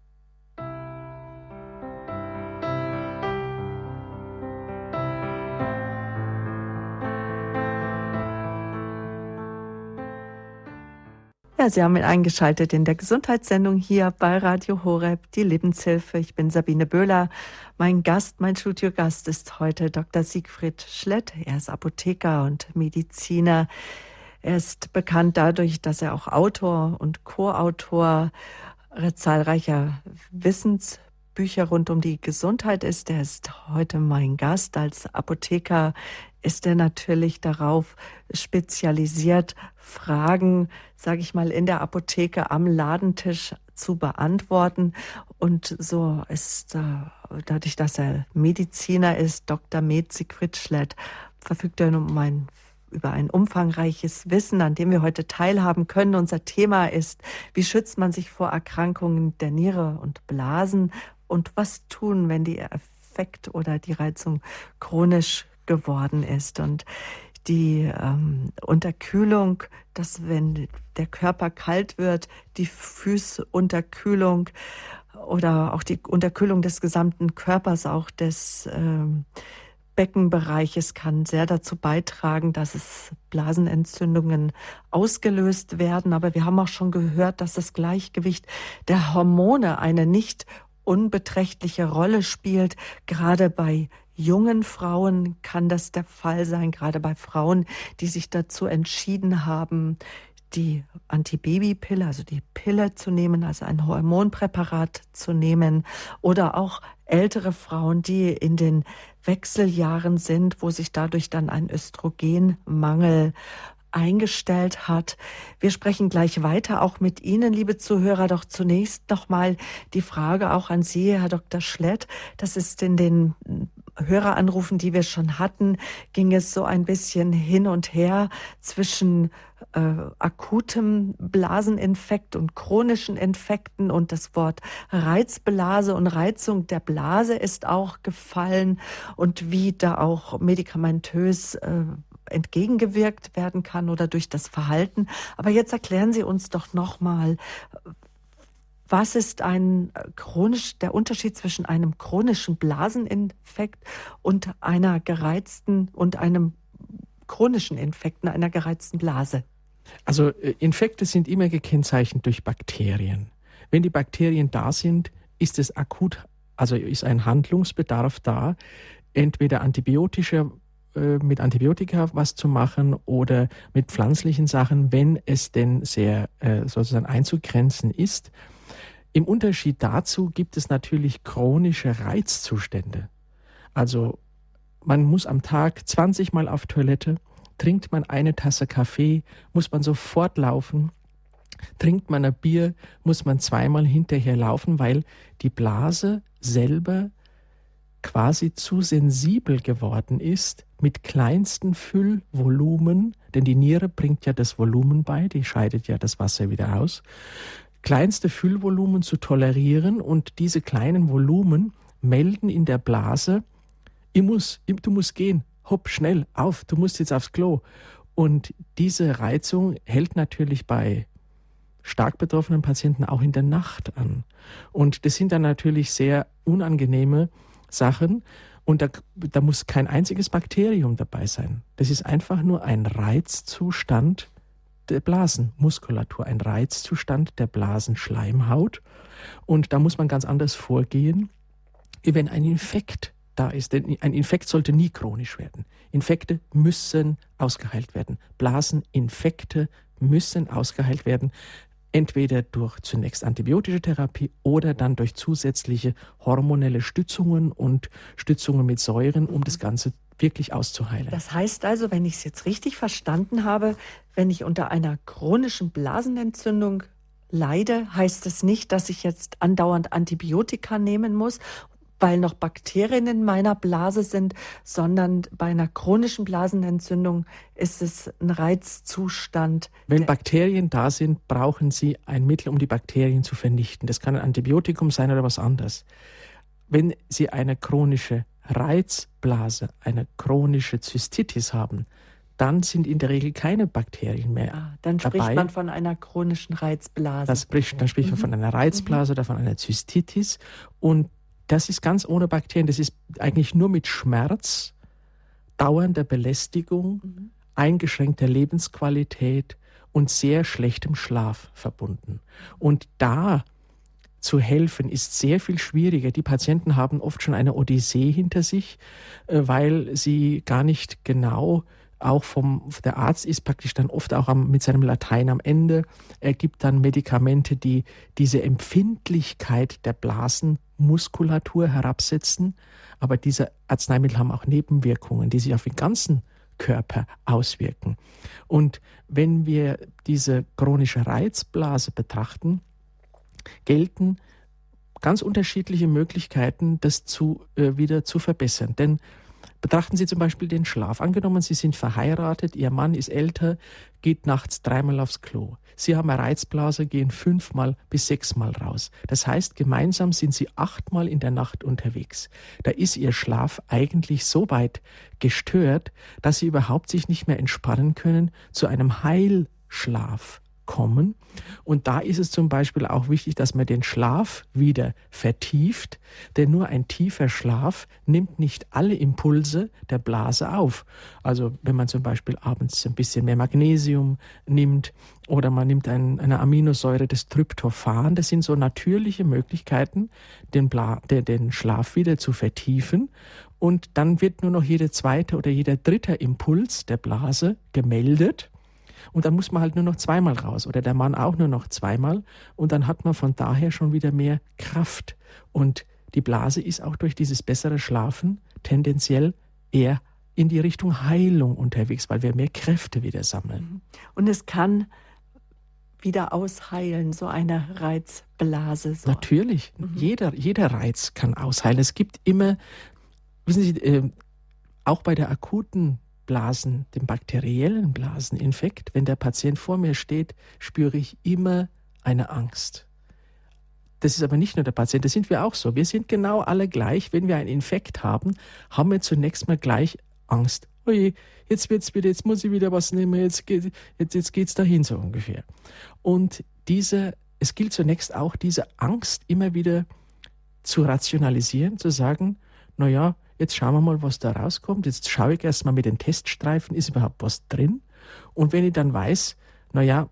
Ja, Sie haben ihn eingeschaltet in der Gesundheitssendung hier bei Radio Horeb, die Lebenshilfe. Ich bin Sabine Böhler. Mein Gast, mein Studiogast ist heute Doktor Siegfried Schlett. Er ist Apotheker und Mediziner. Er ist bekannt dadurch, dass er auch Autor und Co-Autor zahlreicher Wissensbücher rund um die Gesundheit ist. Er ist heute mein Gast. Als Apotheker ist er natürlich darauf spezialisiert, Fragen, sage ich mal, in der Apotheke am Ladentisch zu beantworten. Und so ist, äh, dadurch, dass er Mediziner ist, Doktor Med Siegfried Schlett, verfügt er um ein, über ein umfangreiches Wissen, an dem wir heute teilhaben können. Unser Thema ist, wie schützt man sich vor Erkrankungen der Niere und Blasen und was tun, wenn die Effekt oder die Reizung chronisch geworden ist. Und die ähm, Unterkühlung, dass wenn der Körper kalt wird, die Fußunterkühlung oder auch die Unterkühlung des gesamten Körpers, auch des ähm, Beckenbereiches, kann sehr dazu beitragen, dass es Blasenentzündungen ausgelöst werden. Aber wir haben auch schon gehört, dass das Gleichgewicht der Hormone eine nicht unbeträchtliche Rolle spielt. Gerade bei jungen Frauen kann das der Fall sein, gerade bei Frauen, die sich dazu entschieden haben, die Antibabypille, also die Pille zu nehmen, also ein Hormonpräparat zu nehmen, oder auch ältere Frauen, die in den Wechseljahren sind, wo sich dadurch dann ein Östrogenmangel eingestellt hat. Wir sprechen gleich weiter auch mit Ihnen, liebe Zuhörer. Doch zunächst nochmal die Frage auch an Sie, Herr Doktor Schlett. Das ist in den Höreranrufen, die wir schon hatten, ging es so ein bisschen hin und her zwischen äh, akutem Blaseninfekt und chronischen Infekten, und das Wort Reizblase und Reizung der Blase ist auch gefallen, und wie da auch medikamentös äh, entgegengewirkt werden kann oder durch das Verhalten. Aber jetzt erklären Sie uns doch nochmal, was ist ein chronisch, der Unterschied zwischen einem chronischen Blaseninfekt und einer gereizten und einem chronischen Infekt, einer gereizten Blase? Also Infekte sind immer gekennzeichnet durch Bakterien. Wenn die Bakterien da sind, ist es akut, also ist ein Handlungsbedarf da, entweder antibiotischer mit Antibiotika was zu machen oder mit pflanzlichen Sachen, wenn es denn sehr äh, sozusagen einzugrenzen ist. Im Unterschied dazu gibt es natürlich chronische Reizzustände. Also man muss am Tag zwanzig Mal auf Toilette, trinkt man eine Tasse Kaffee, muss man sofort laufen, trinkt man ein Bier, muss man zweimal hinterher laufen, weil die Blase selber quasi zu sensibel geworden ist mit kleinsten Füllvolumen, denn die Niere bringt ja das Volumen bei, die scheidet ja das Wasser wieder aus, kleinste Füllvolumen zu tolerieren, und diese kleinen Volumen melden in der Blase, ich muss, ich, du musst gehen, hopp, schnell, auf, du musst jetzt aufs Klo. Und diese Reizung hält natürlich bei stark betroffenen Patienten auch in der Nacht an. Und das sind dann natürlich sehr unangenehme Sachen, und da, da muss kein einziges Bakterium dabei sein. Das ist einfach nur ein Reizzustand der Blasenmuskulatur, ein Reizzustand der Blasenschleimhaut. Und da muss man ganz anders vorgehen, wie wenn ein Infekt da ist. Denn ein Infekt sollte nie chronisch werden. Infekte müssen ausgeheilt werden. Blaseninfekte müssen ausgeheilt werden. Entweder durch zunächst antibiotische Therapie oder dann durch zusätzliche hormonelle Stützungen und Stützungen mit Säuren, um das Ganze wirklich auszuheilen. Das heißt also, wenn ich es jetzt richtig verstanden habe, wenn ich unter einer chronischen Blasenentzündung leide, heißt es nicht, dass ich jetzt andauernd Antibiotika nehmen muss, weil noch Bakterien in meiner Blase sind, sondern bei einer chronischen Blasenentzündung ist es ein Reizzustand. Wenn Bakterien da sind, brauchen Sie ein Mittel, um die Bakterien zu vernichten. Das kann ein Antibiotikum sein oder was anderes. Wenn Sie eine chronische Reizblase, eine chronische Zystitis haben, dann sind in der Regel keine Bakterien mehr ah, Dann dabei. spricht man von einer chronischen Reizblase. Das spricht, dann spricht man mhm. von einer Reizblase mhm. oder von einer Zystitis, und das ist ganz ohne Bakterien, das ist eigentlich nur mit Schmerz, dauernder Belästigung, mhm. eingeschränkter Lebensqualität und sehr schlechtem Schlaf verbunden. Und da zu helfen ist sehr viel schwieriger. Die Patienten haben oft schon eine Odyssee hinter sich, weil sie gar nicht genau, auch vom, der Arzt ist praktisch dann oft auch am, mit seinem Latein am Ende. Er gibt dann Medikamente, die diese Empfindlichkeit der Blasenmuskulatur herabsetzen. Aber diese Arzneimittel haben auch Nebenwirkungen, die sich auf den ganzen Körper auswirken. Und wenn wir diese chronische Reizblase betrachten, gelten ganz unterschiedliche Möglichkeiten, das zu, äh, wieder zu verbessern. Denn betrachten Sie zum Beispiel den Schlaf. Angenommen, Sie sind verheiratet, Ihr Mann ist älter, geht nachts dreimal aufs Klo. Sie haben eine Reizblase, gehen fünfmal bis sechsmal raus. Das heißt, gemeinsam sind Sie achtmal in der Nacht unterwegs. Da ist Ihr Schlaf eigentlich so weit gestört, dass Sie überhaupt sich nicht mehr entspannen können, zu einem Heilschlaf kommen. Und da ist es zum Beispiel auch wichtig, dass man den Schlaf wieder vertieft, denn nur ein tiefer Schlaf nimmt nicht alle Impulse der Blase auf. Also wenn man zum Beispiel abends ein bisschen mehr Magnesium nimmt oder man nimmt ein, eine Aminosäure des Tryptophan, das sind so natürliche Möglichkeiten, den, Bla, den, den Schlaf wieder zu vertiefen. Und dann wird nur noch jeder zweite oder jeder dritte Impuls der Blase gemeldet. Und dann muss man halt nur noch zweimal raus oder der Mann auch nur noch zweimal und dann hat man von daher schon wieder mehr Kraft. Und die Blase ist auch durch dieses bessere Schlafen tendenziell eher in die Richtung Heilung unterwegs, weil wir mehr Kräfte wieder sammeln. Und es kann wieder ausheilen, so eine Reizblase. So. Natürlich, mhm. jeder, jeder Reiz kann ausheilen. Es gibt immer, wissen Sie, äh, auch bei der akuten Blasen, dem bakteriellen Blaseninfekt, wenn der Patient vor mir steht, spüre ich immer eine Angst. Das ist aber nicht nur der Patient, das sind wir auch so. Wir sind genau alle gleich. Wenn wir einen Infekt haben, haben wir zunächst mal gleich Angst. Oje, jetzt wird's wieder, jetzt muss ich wieder was nehmen, jetzt geht, jetzt, jetzt geht's dahin so ungefähr. Und diese, es gilt zunächst auch, diese Angst immer wieder zu rationalisieren, zu sagen, na ja, jetzt schauen wir mal, was da rauskommt. Jetzt schaue ich erst mal mit den Teststreifen, ist überhaupt was drin? Und wenn ich dann weiß, na ja,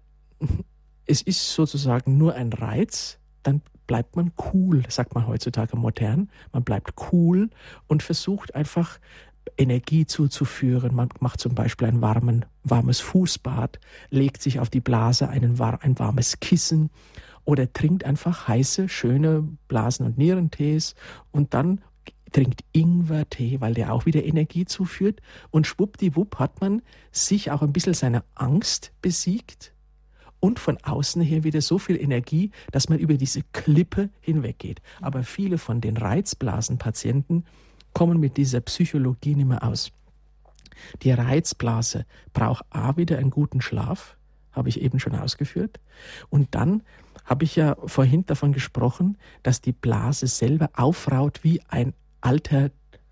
es ist sozusagen nur ein Reiz, dann bleibt man cool, sagt man heutzutage modern. Man bleibt cool und versucht einfach Energie zuzuführen. Man macht zum Beispiel ein warmen, warmes Fußbad, legt sich auf die Blase einen, ein warmes Kissen oder trinkt einfach heiße, schöne Blasen- und Nierentees und dann trinkt Ingwertee, weil der auch wieder Energie zuführt. Und schwuppdiwupp hat man sich auch ein bisschen seine Angst besiegt und von außen her wieder so viel Energie, dass man über diese Klippe hinweggeht. Aber viele von den Reizblasenpatienten kommen mit dieser Psychologie nicht mehr aus. Die Reizblase braucht A wieder einen guten Schlaf, habe ich eben schon ausgeführt. Und dann habe ich ja vorhin davon gesprochen, dass die Blase selber aufraut wie ein alter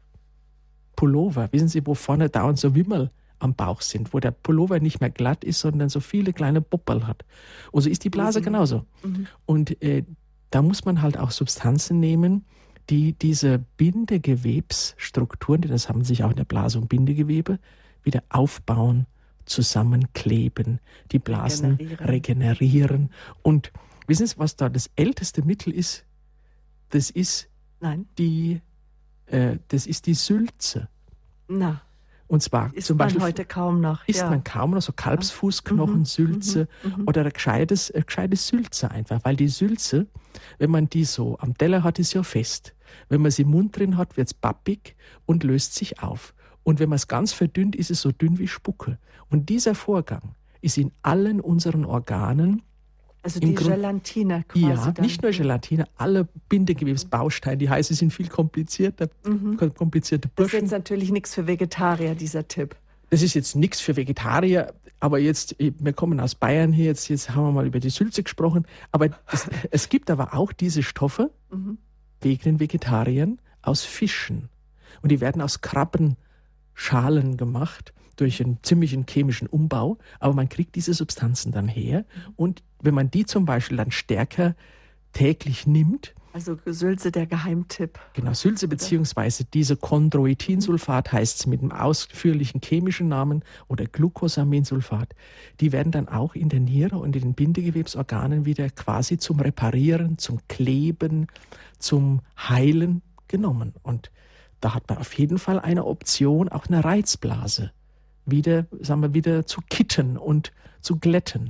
Pullover. Wissen Sie, wo vorne dauernd so Wimmel am Bauch sind, wo der Pullover nicht mehr glatt ist, sondern so viele kleine Popperl hat. Und so ist die Blase mhm. genauso. Mhm. Und äh, da muss man halt auch Substanzen nehmen, die diese Bindegewebsstrukturen, denn das haben sich auch in der Blase und Bindegewebe, wieder aufbauen, zusammenkleben, die Blasen regenerieren. regenerieren. Und wissen Sie, was da das älteste Mittel ist? Das ist Nein. die äh, das ist die Sülze. Na. Und zwar isst zum Beispiel man heute kaum noch. Isst ja. man kaum noch so Kalbsfußknochen, mhm. Sülze mhm. oder ein gescheites, ein gescheites Sülze einfach. Weil die Sülze, wenn man die so am Teller hat, ist ja fest. Wenn man sie im Mund drin hat, wird es pappig und löst sich auf. Und wenn man es ganz verdünnt, ist es so dünn wie Spucke. Und dieser Vorgang ist in allen unseren Organen. Also die Grund, Gelatine quasi. Ja, dann. nicht nur Gelatine, alle Bindegewebsbausteine, die heißen, sind viel komplizierter, mhm. komplizierte Burschen. Das ist jetzt natürlich nichts für Vegetarier, dieser Tipp. Das ist jetzt nichts für Vegetarier, aber jetzt, wir kommen aus Bayern hier, jetzt, jetzt haben wir mal über die Sülze gesprochen, aber es, es gibt aber auch diese Stoffe, mhm. wegen den Vegetariern, aus Fischen. Und die werden aus Krabbenschalen gemacht, durch einen ziemlichen chemischen Umbau, aber man kriegt diese Substanzen dann her und wenn man die zum Beispiel dann stärker täglich nimmt. Also Sülze, der Geheimtipp. Genau, Sülze beziehungsweise diese Chondroitinsulfat heißt es mit einem ausführlichen chemischen Namen oder Glucosaminsulfat. Die werden dann auch in der Niere und in den Bindegewebsorganen wieder quasi zum Reparieren, zum Kleben, zum Heilen genommen. Und da hat man auf jeden Fall eine Option, auch eine Reizblase wieder, sagen wir, wieder zu kitten und zu glätten.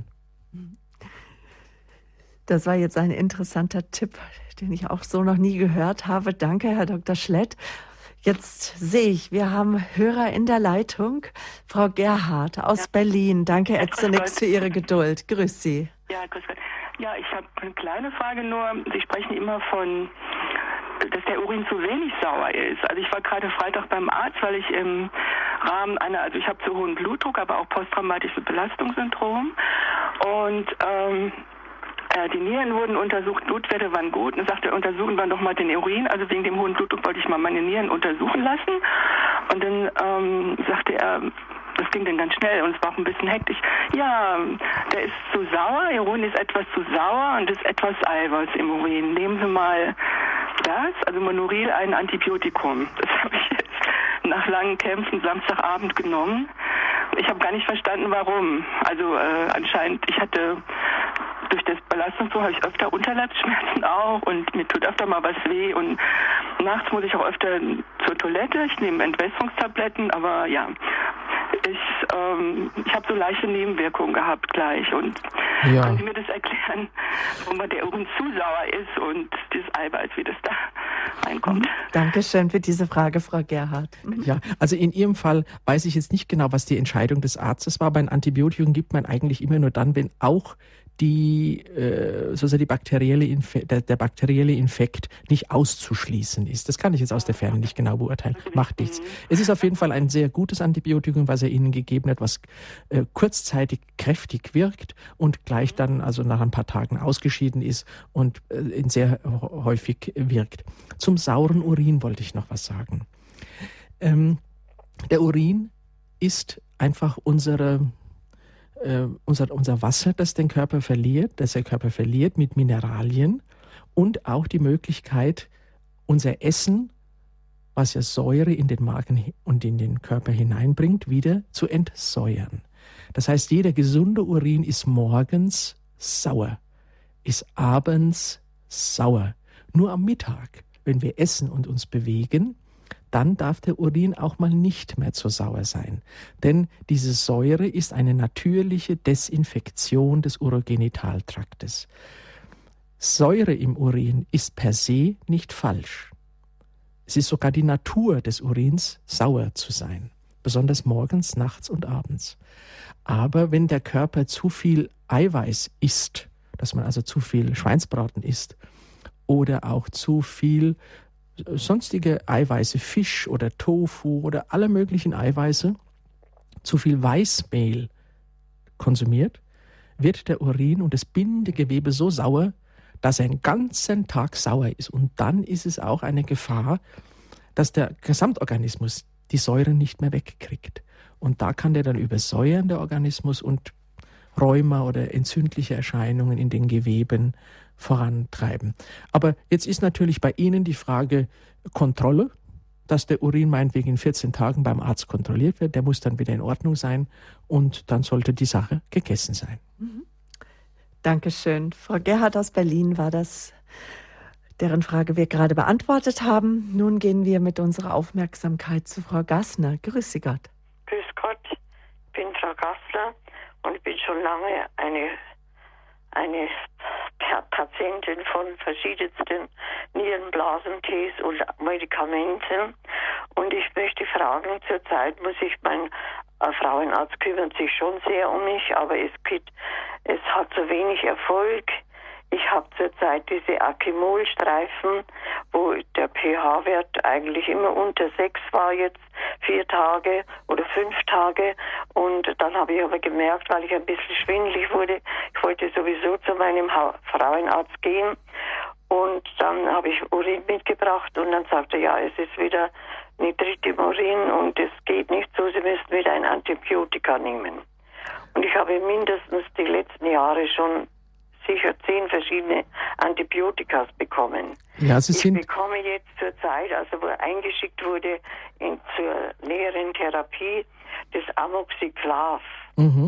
Das war jetzt ein interessanter Tipp, den ich auch so noch nie gehört habe. Danke, Herr Doktor Schlett. Jetzt sehe ich, wir haben Hörer in der Leitung. Frau Gerhard aus ja. Berlin. Danke ja, zunächst für Ihre Geduld. Grüß Sie. Ja, grüß Gott. Ja, ich habe eine kleine Frage nur. Sie sprechen immer von, dass der Urin zu wenig sauer ist. Also ich war gerade Freitag beim Arzt, weil ich im Rahmen einer, also ich habe zu hohen Blutdruck, aber auch posttraumatisches Belastungssyndrom. Und ähm, die Nieren wurden untersucht, Blutwerte waren gut. Und dann sagte er, untersuchen wir doch mal den Urin. Also wegen dem hohen Blutdruck wollte ich mal meine Nieren untersuchen lassen. Und dann ähm, sagte er, das ging dann ganz schnell und es war auch ein bisschen hektisch. Ja, der ist zu sauer, der Urin ist etwas zu sauer und ist etwas Eiweiß im Urin. Nehmen Sie mal das, also Monoril, ein Antibiotikum. Das habe ich jetzt nach langen Kämpfen Samstagabend genommen. Ich habe gar nicht verstanden, warum. Also äh, anscheinend, ich hatte durch das Belastungsdruck habe ich öfter Unterleibsschmerzen auch und mir tut öfter mal was weh und nachts muss ich auch öfter zur Toilette. Ich nehme Entwässerungstabletten, aber ja, ich, ähm, ich habe so leichte Nebenwirkungen gehabt gleich. Und ja. Können Sie mir das erklären, warum der Urin zu sauer ist und das Eiweiß, wie das da reinkommt? Dankeschön für diese Frage, Frau Gerhardt. Mhm. Ja, also in Ihrem Fall weiß ich jetzt nicht genau, was die Entscheidung des Arztes war. Bei einem Antibiotikum gibt man eigentlich immer nur dann, wenn auch die, äh, sozusagen die bakterielle Infe- der, der bakterielle Infekt nicht auszuschließen ist. Das kann ich jetzt aus der Ferne nicht genau beurteilen. Macht nichts. Es ist auf jeden Fall ein sehr gutes Antibiotikum, was er Ihnen gegeben hat, was äh, kurzzeitig kräftig wirkt und gleich dann also nach ein paar Tagen ausgeschieden ist und äh, sehr häufig wirkt. Zum sauren Urin wollte ich noch was sagen. Ähm, der Urin ist einfach unsere Uh, unser, unser Wasser, das den Körper verliert, das der Körper verliert mit Mineralien und auch die Möglichkeit, unser Essen, was ja Säure in den Magen und in den Körper hineinbringt, wieder zu entsäuern. Das heißt, jeder gesunde Urin ist morgens sauer, ist abends sauer. Nur am Mittag, wenn wir essen und uns bewegen, dann darf der Urin auch mal nicht mehr zu sauer sein. Denn diese Säure ist eine natürliche Desinfektion des Urogenitaltraktes. Säure im Urin ist per se nicht falsch. Es ist sogar die Natur des Urins, sauer zu sein. Besonders morgens, nachts und abends. Aber wenn der Körper zu viel Eiweiß isst, dass man also zu viel Schweinsbraten isst oder auch zu viel sonstige Eiweiße, Fisch oder Tofu oder alle möglichen Eiweiße, zu viel Weißmehl konsumiert, wird der Urin und das Bindegewebe so sauer, dass er den ganzen Tag sauer ist. Und dann ist es auch eine Gefahr, dass der Gesamtorganismus die Säure nicht mehr wegkriegt. Und da kann der dann übersäuern, der Organismus, und Rheuma oder entzündliche Erscheinungen in den Geweben vorantreiben. Aber jetzt ist natürlich bei Ihnen die Frage Kontrolle, dass der Urin meinetwegen in vierzehn Tagen beim Arzt kontrolliert wird. Der muss dann wieder in Ordnung sein und dann sollte die Sache gegessen sein. Mhm. Dankeschön. Frau Gerhardt aus Berlin war das, deren Frage wir gerade beantwortet haben. Nun gehen wir mit unserer Aufmerksamkeit zu Frau Gassner. Grüß Sie Gott. Grüß Gott, ich bin Frau Gassner und ich bin schon lange eine eine Patientin von verschiedensten Nierenblasentees und Medikamenten. Und ich möchte fragen, zurzeit muss ich, mein äh, Frauenarzt kümmert sich schon sehr um mich, aber es gibt, es hat so wenig Erfolg. Ich habe zurzeit diese Akimol-Streifen, wo der pH-Wert eigentlich immer unter sechs war, jetzt vier Tage oder fünf Tage. Und dann habe ich aber gemerkt, weil ich ein bisschen schwindelig wurde, ich wollte sowieso zu meinem ha- Frauenarzt gehen. Und dann habe ich Urin mitgebracht und dann sagte er, ja, es ist wieder Nitrit im Urin und es geht nicht so, Sie müssen wieder ein Antibiotika nehmen. Und ich habe mindestens die letzten Jahre schon sicher zehn verschiedene Antibiotikas bekommen. Ja, Sie ich sind bekomme jetzt zur Zeit, also wo eingeschickt wurde in, zur näheren Therapie, das Amoxiclav. Mhm.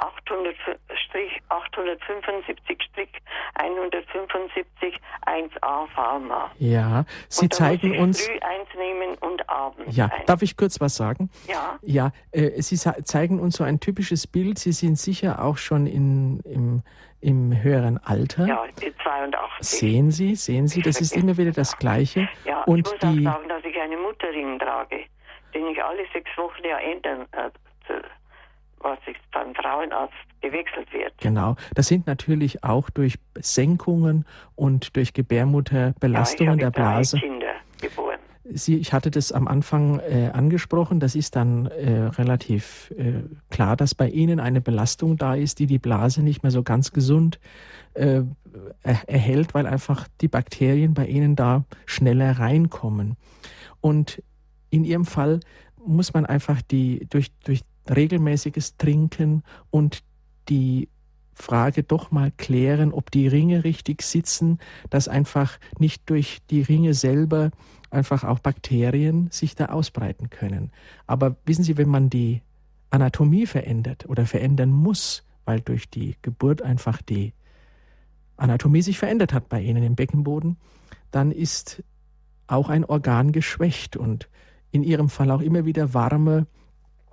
achthundertfünfundsiebzig hundertfünfundsiebzig eins a Pharma. Ja, Sie und zeigen muss ich uns. früh eins nehmen und abends. Ja, eins. darf ich kurz was sagen? Ja. Ja, äh, Sie sa- zeigen uns so ein typisches Bild. Sie sind sicher auch schon in, im, im höheren Alter. Ja, die zweiundachtzig. Sehen Sie, sehen Sie, das ist immer wieder das Gleiche. Ja, und ich muss die, auch sagen, dass ich einen Mutterring trage, den ich alle sechs Wochen ja ändern, äh, zu, was ich beim Frauenarzt gewechselt wird. Genau, das sind natürlich auch durch Senkungen und durch Gebärmutterbelastungen ja, der Blase. Ich habe drei Kinder geboren. Sie, ich hatte das am Anfang äh, angesprochen, das ist dann äh, relativ äh, klar, dass bei Ihnen eine Belastung da ist, die die Blase nicht mehr so ganz gesund äh, er, erhält, weil einfach die Bakterien bei Ihnen da schneller reinkommen. Und in Ihrem Fall muss man einfach die durch, durch regelmäßiges Trinken und die Frage doch mal klären, ob die Ringe richtig sitzen, dass einfach nicht durch die Ringe selber einfach auch Bakterien sich da ausbreiten können. Aber wissen Sie, wenn man die Anatomie verändert oder verändern muss, weil durch die Geburt einfach die Anatomie sich verändert hat bei Ihnen im Beckenboden, dann ist auch ein Organ geschwächt und in Ihrem Fall auch immer wieder warme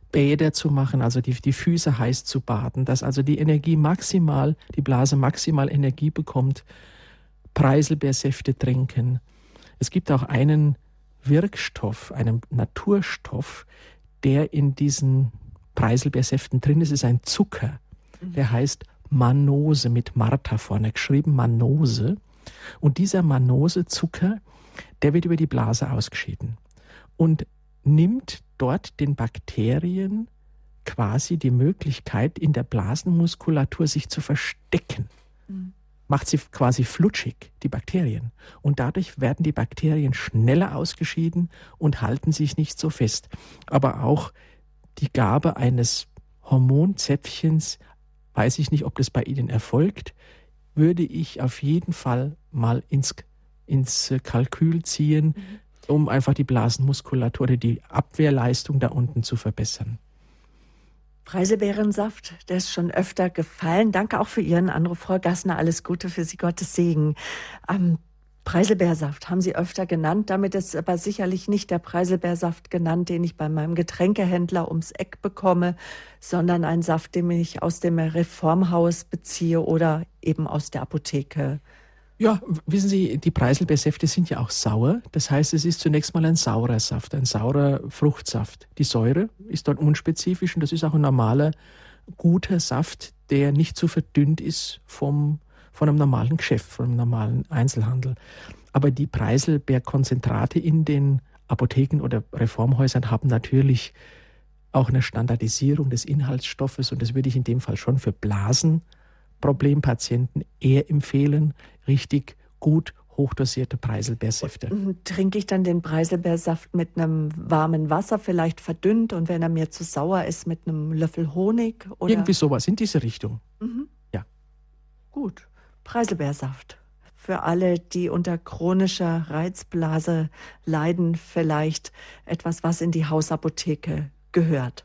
Bäder zu machen, also die, die Füße heiß zu baden, dass also die Energie maximal, die Blase maximal Energie bekommt, Preiselbeersäfte trinken. Es gibt auch einen Wirkstoff, einen Naturstoff, der in diesen Preiselbeersäften drin ist, ist ein Zucker. Der heißt Mannose, mit Martha vorne geschrieben, Mannose. Und dieser Mannose-Zucker, der wird über die Blase ausgeschieden und nimmt dort den Bakterien quasi die Möglichkeit, in der Blasenmuskulatur sich zu verstecken. Mhm. Macht sie quasi flutschig, die Bakterien. Und dadurch werden die Bakterien schneller ausgeschieden und halten sich nicht so fest. Aber auch die Gabe eines Hormonzäpfchens, weiß ich nicht, ob das bei Ihnen erfolgt, würde ich auf jeden Fall mal ins, ins Kalkül ziehen, mhm. um einfach die Blasenmuskulatur oder die Abwehrleistung da unten zu verbessern. Preiselbeerensaft, der ist schon öfter gefallen. Danke auch für Ihren Anruf, Frau Gassner. Alles Gute für Sie, Gottes Segen. Ähm, Preiselbeersaft haben Sie öfter genannt. Damit ist aber sicherlich nicht der Preiselbeersaft genannt, den ich bei meinem Getränkehändler ums Eck bekomme, sondern ein Saft, den ich aus dem Reformhaus beziehe oder eben aus der Apotheke. Ja, wissen Sie, die Preiselbeersäfte sind ja auch sauer. Das heißt, es ist zunächst mal ein saurer Saft, ein saurer Fruchtsaft. Die Säure ist dort unspezifisch und das ist auch ein normaler, guter Saft, der nicht zu verdünnt ist vom, von einem normalen Geschäft, von einem normalen Einzelhandel. Aber die Preiselbeerkonzentrate in den Apotheken oder Reformhäusern haben natürlich auch eine Standardisierung des Inhaltsstoffes und das würde ich in dem Fall schon für Blasen Problempatienten eher empfehlen, richtig gut hochdosierte Preiselbeersäfte. Trinke ich dann den Preiselbeersaft mit einem warmen Wasser, vielleicht verdünnt, und wenn er mir zu sauer ist, mit einem Löffel Honig? Oder? Irgendwie sowas in diese Richtung. Mhm. Ja. Gut, Preiselbeersaft. Für alle, die unter chronischer Reizblase leiden, vielleicht etwas, was in die Hausapotheke gehört.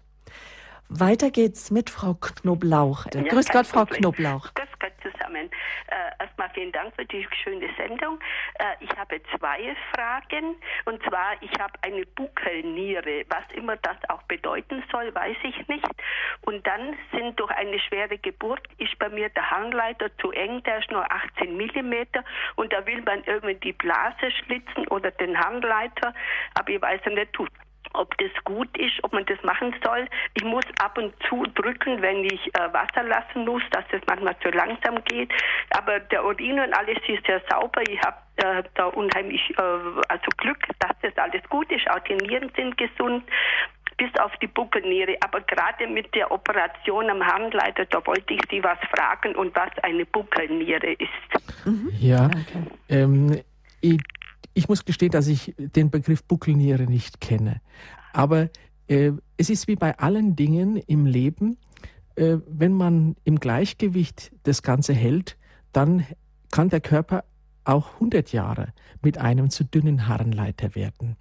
Weiter geht's mit Frau Knoblauch. Ja, Grüß Gott, Frau Problem. Knoblauch. Grüß Gott zusammen. Äh, erstmal vielen Dank für die schöne Sendung. Äh, ich habe zwei Fragen. Und zwar, ich habe eine Buckelniere. Was immer das auch bedeuten soll, weiß ich nicht. Und dann sind durch eine schwere Geburt, ist bei mir der Harnleiter zu eng, der ist nur achtzehn Millimeter. Und da will man irgendwie die Blase schlitzen oder den Harnleiter. Aber ich weiß ja nicht, tut. Ob das gut ist, ob man das machen soll. Ich muss ab und zu drücken, wenn ich äh, Wasser lassen muss, dass es manchmal zu langsam geht. Aber der Urin und alles ist sehr sauber. Ich habe äh, da unheimlich äh, also Glück, dass das alles gut ist. Auch die Nieren sind gesund, bis auf die Buckelniere. Aber gerade mit der Operation am Harnleiter, da wollte ich Sie was fragen und was eine Buckelniere ist. Mhm. Ja, okay. ähm, ich Ich muss gestehen, dass ich den Begriff Buckelniere nicht kenne. Aber äh, es ist wie bei allen Dingen im Leben, äh, wenn man im Gleichgewicht das Ganze hält, dann kann der Körper auch hundert Jahre mit einem zu dünnen Harnleiter werden.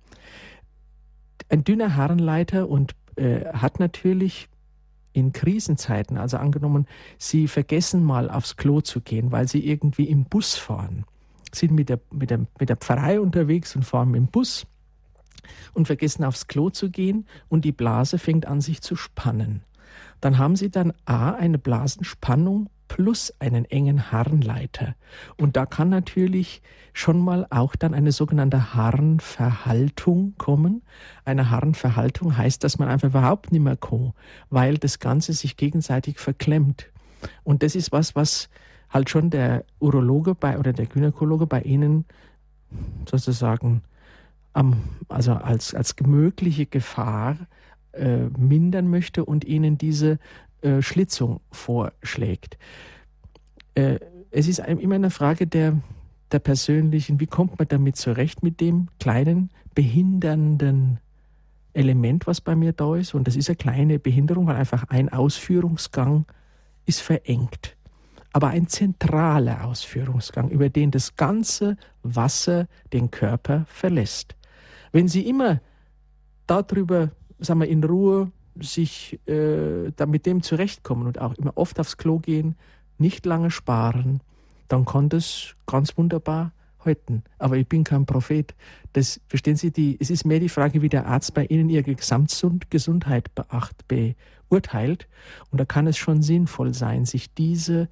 Ein dünner Harnleiter und äh, hat natürlich in Krisenzeiten, also angenommen, Sie vergessen mal aufs Klo zu gehen, weil Sie irgendwie im Bus fahren, sind mit der, mit, der, mit der Pfarrei unterwegs und fahren mit dem Bus und vergessen aufs Klo zu gehen und die Blase fängt an sich zu spannen. Dann haben Sie dann A, eine Blasenspannung plus einen engen Harnleiter. Und da kann natürlich schon mal auch dann eine sogenannte Harnverhaltung kommen. Eine Harnverhaltung heißt, dass man einfach überhaupt nicht mehr kann, weil das Ganze sich gegenseitig verklemmt. Und das ist was, was halt schon der Urologe bei oder der Gynäkologe bei Ihnen sozusagen am, also als, als mögliche Gefahr äh, mindern möchte und Ihnen diese äh, Schlitzung vorschlägt. Äh, es ist immer eine Frage der, der persönlichen, wie kommt man damit zurecht mit dem kleinen behindernden Element, was bei mir da ist. Und das ist eine kleine Behinderung, weil einfach ein Ausführungsgang ist verengt. Aber ein zentraler Ausführungsgang, über den das ganze Wasser den Körper verlässt. Wenn Sie immer darüber, sagen wir, in Ruhe sich äh, da mit dem zurechtkommen und auch immer oft aufs Klo gehen, nicht lange sparen, dann kann das ganz wunderbar häuten. Aber ich bin kein Prophet. Das, verstehen Sie, die, es ist mehr die Frage, wie der Arzt bei Ihnen Ihre Gesamtgesundheit beacht, beurteilt. Und da kann es schon sinnvoll sein, sich diese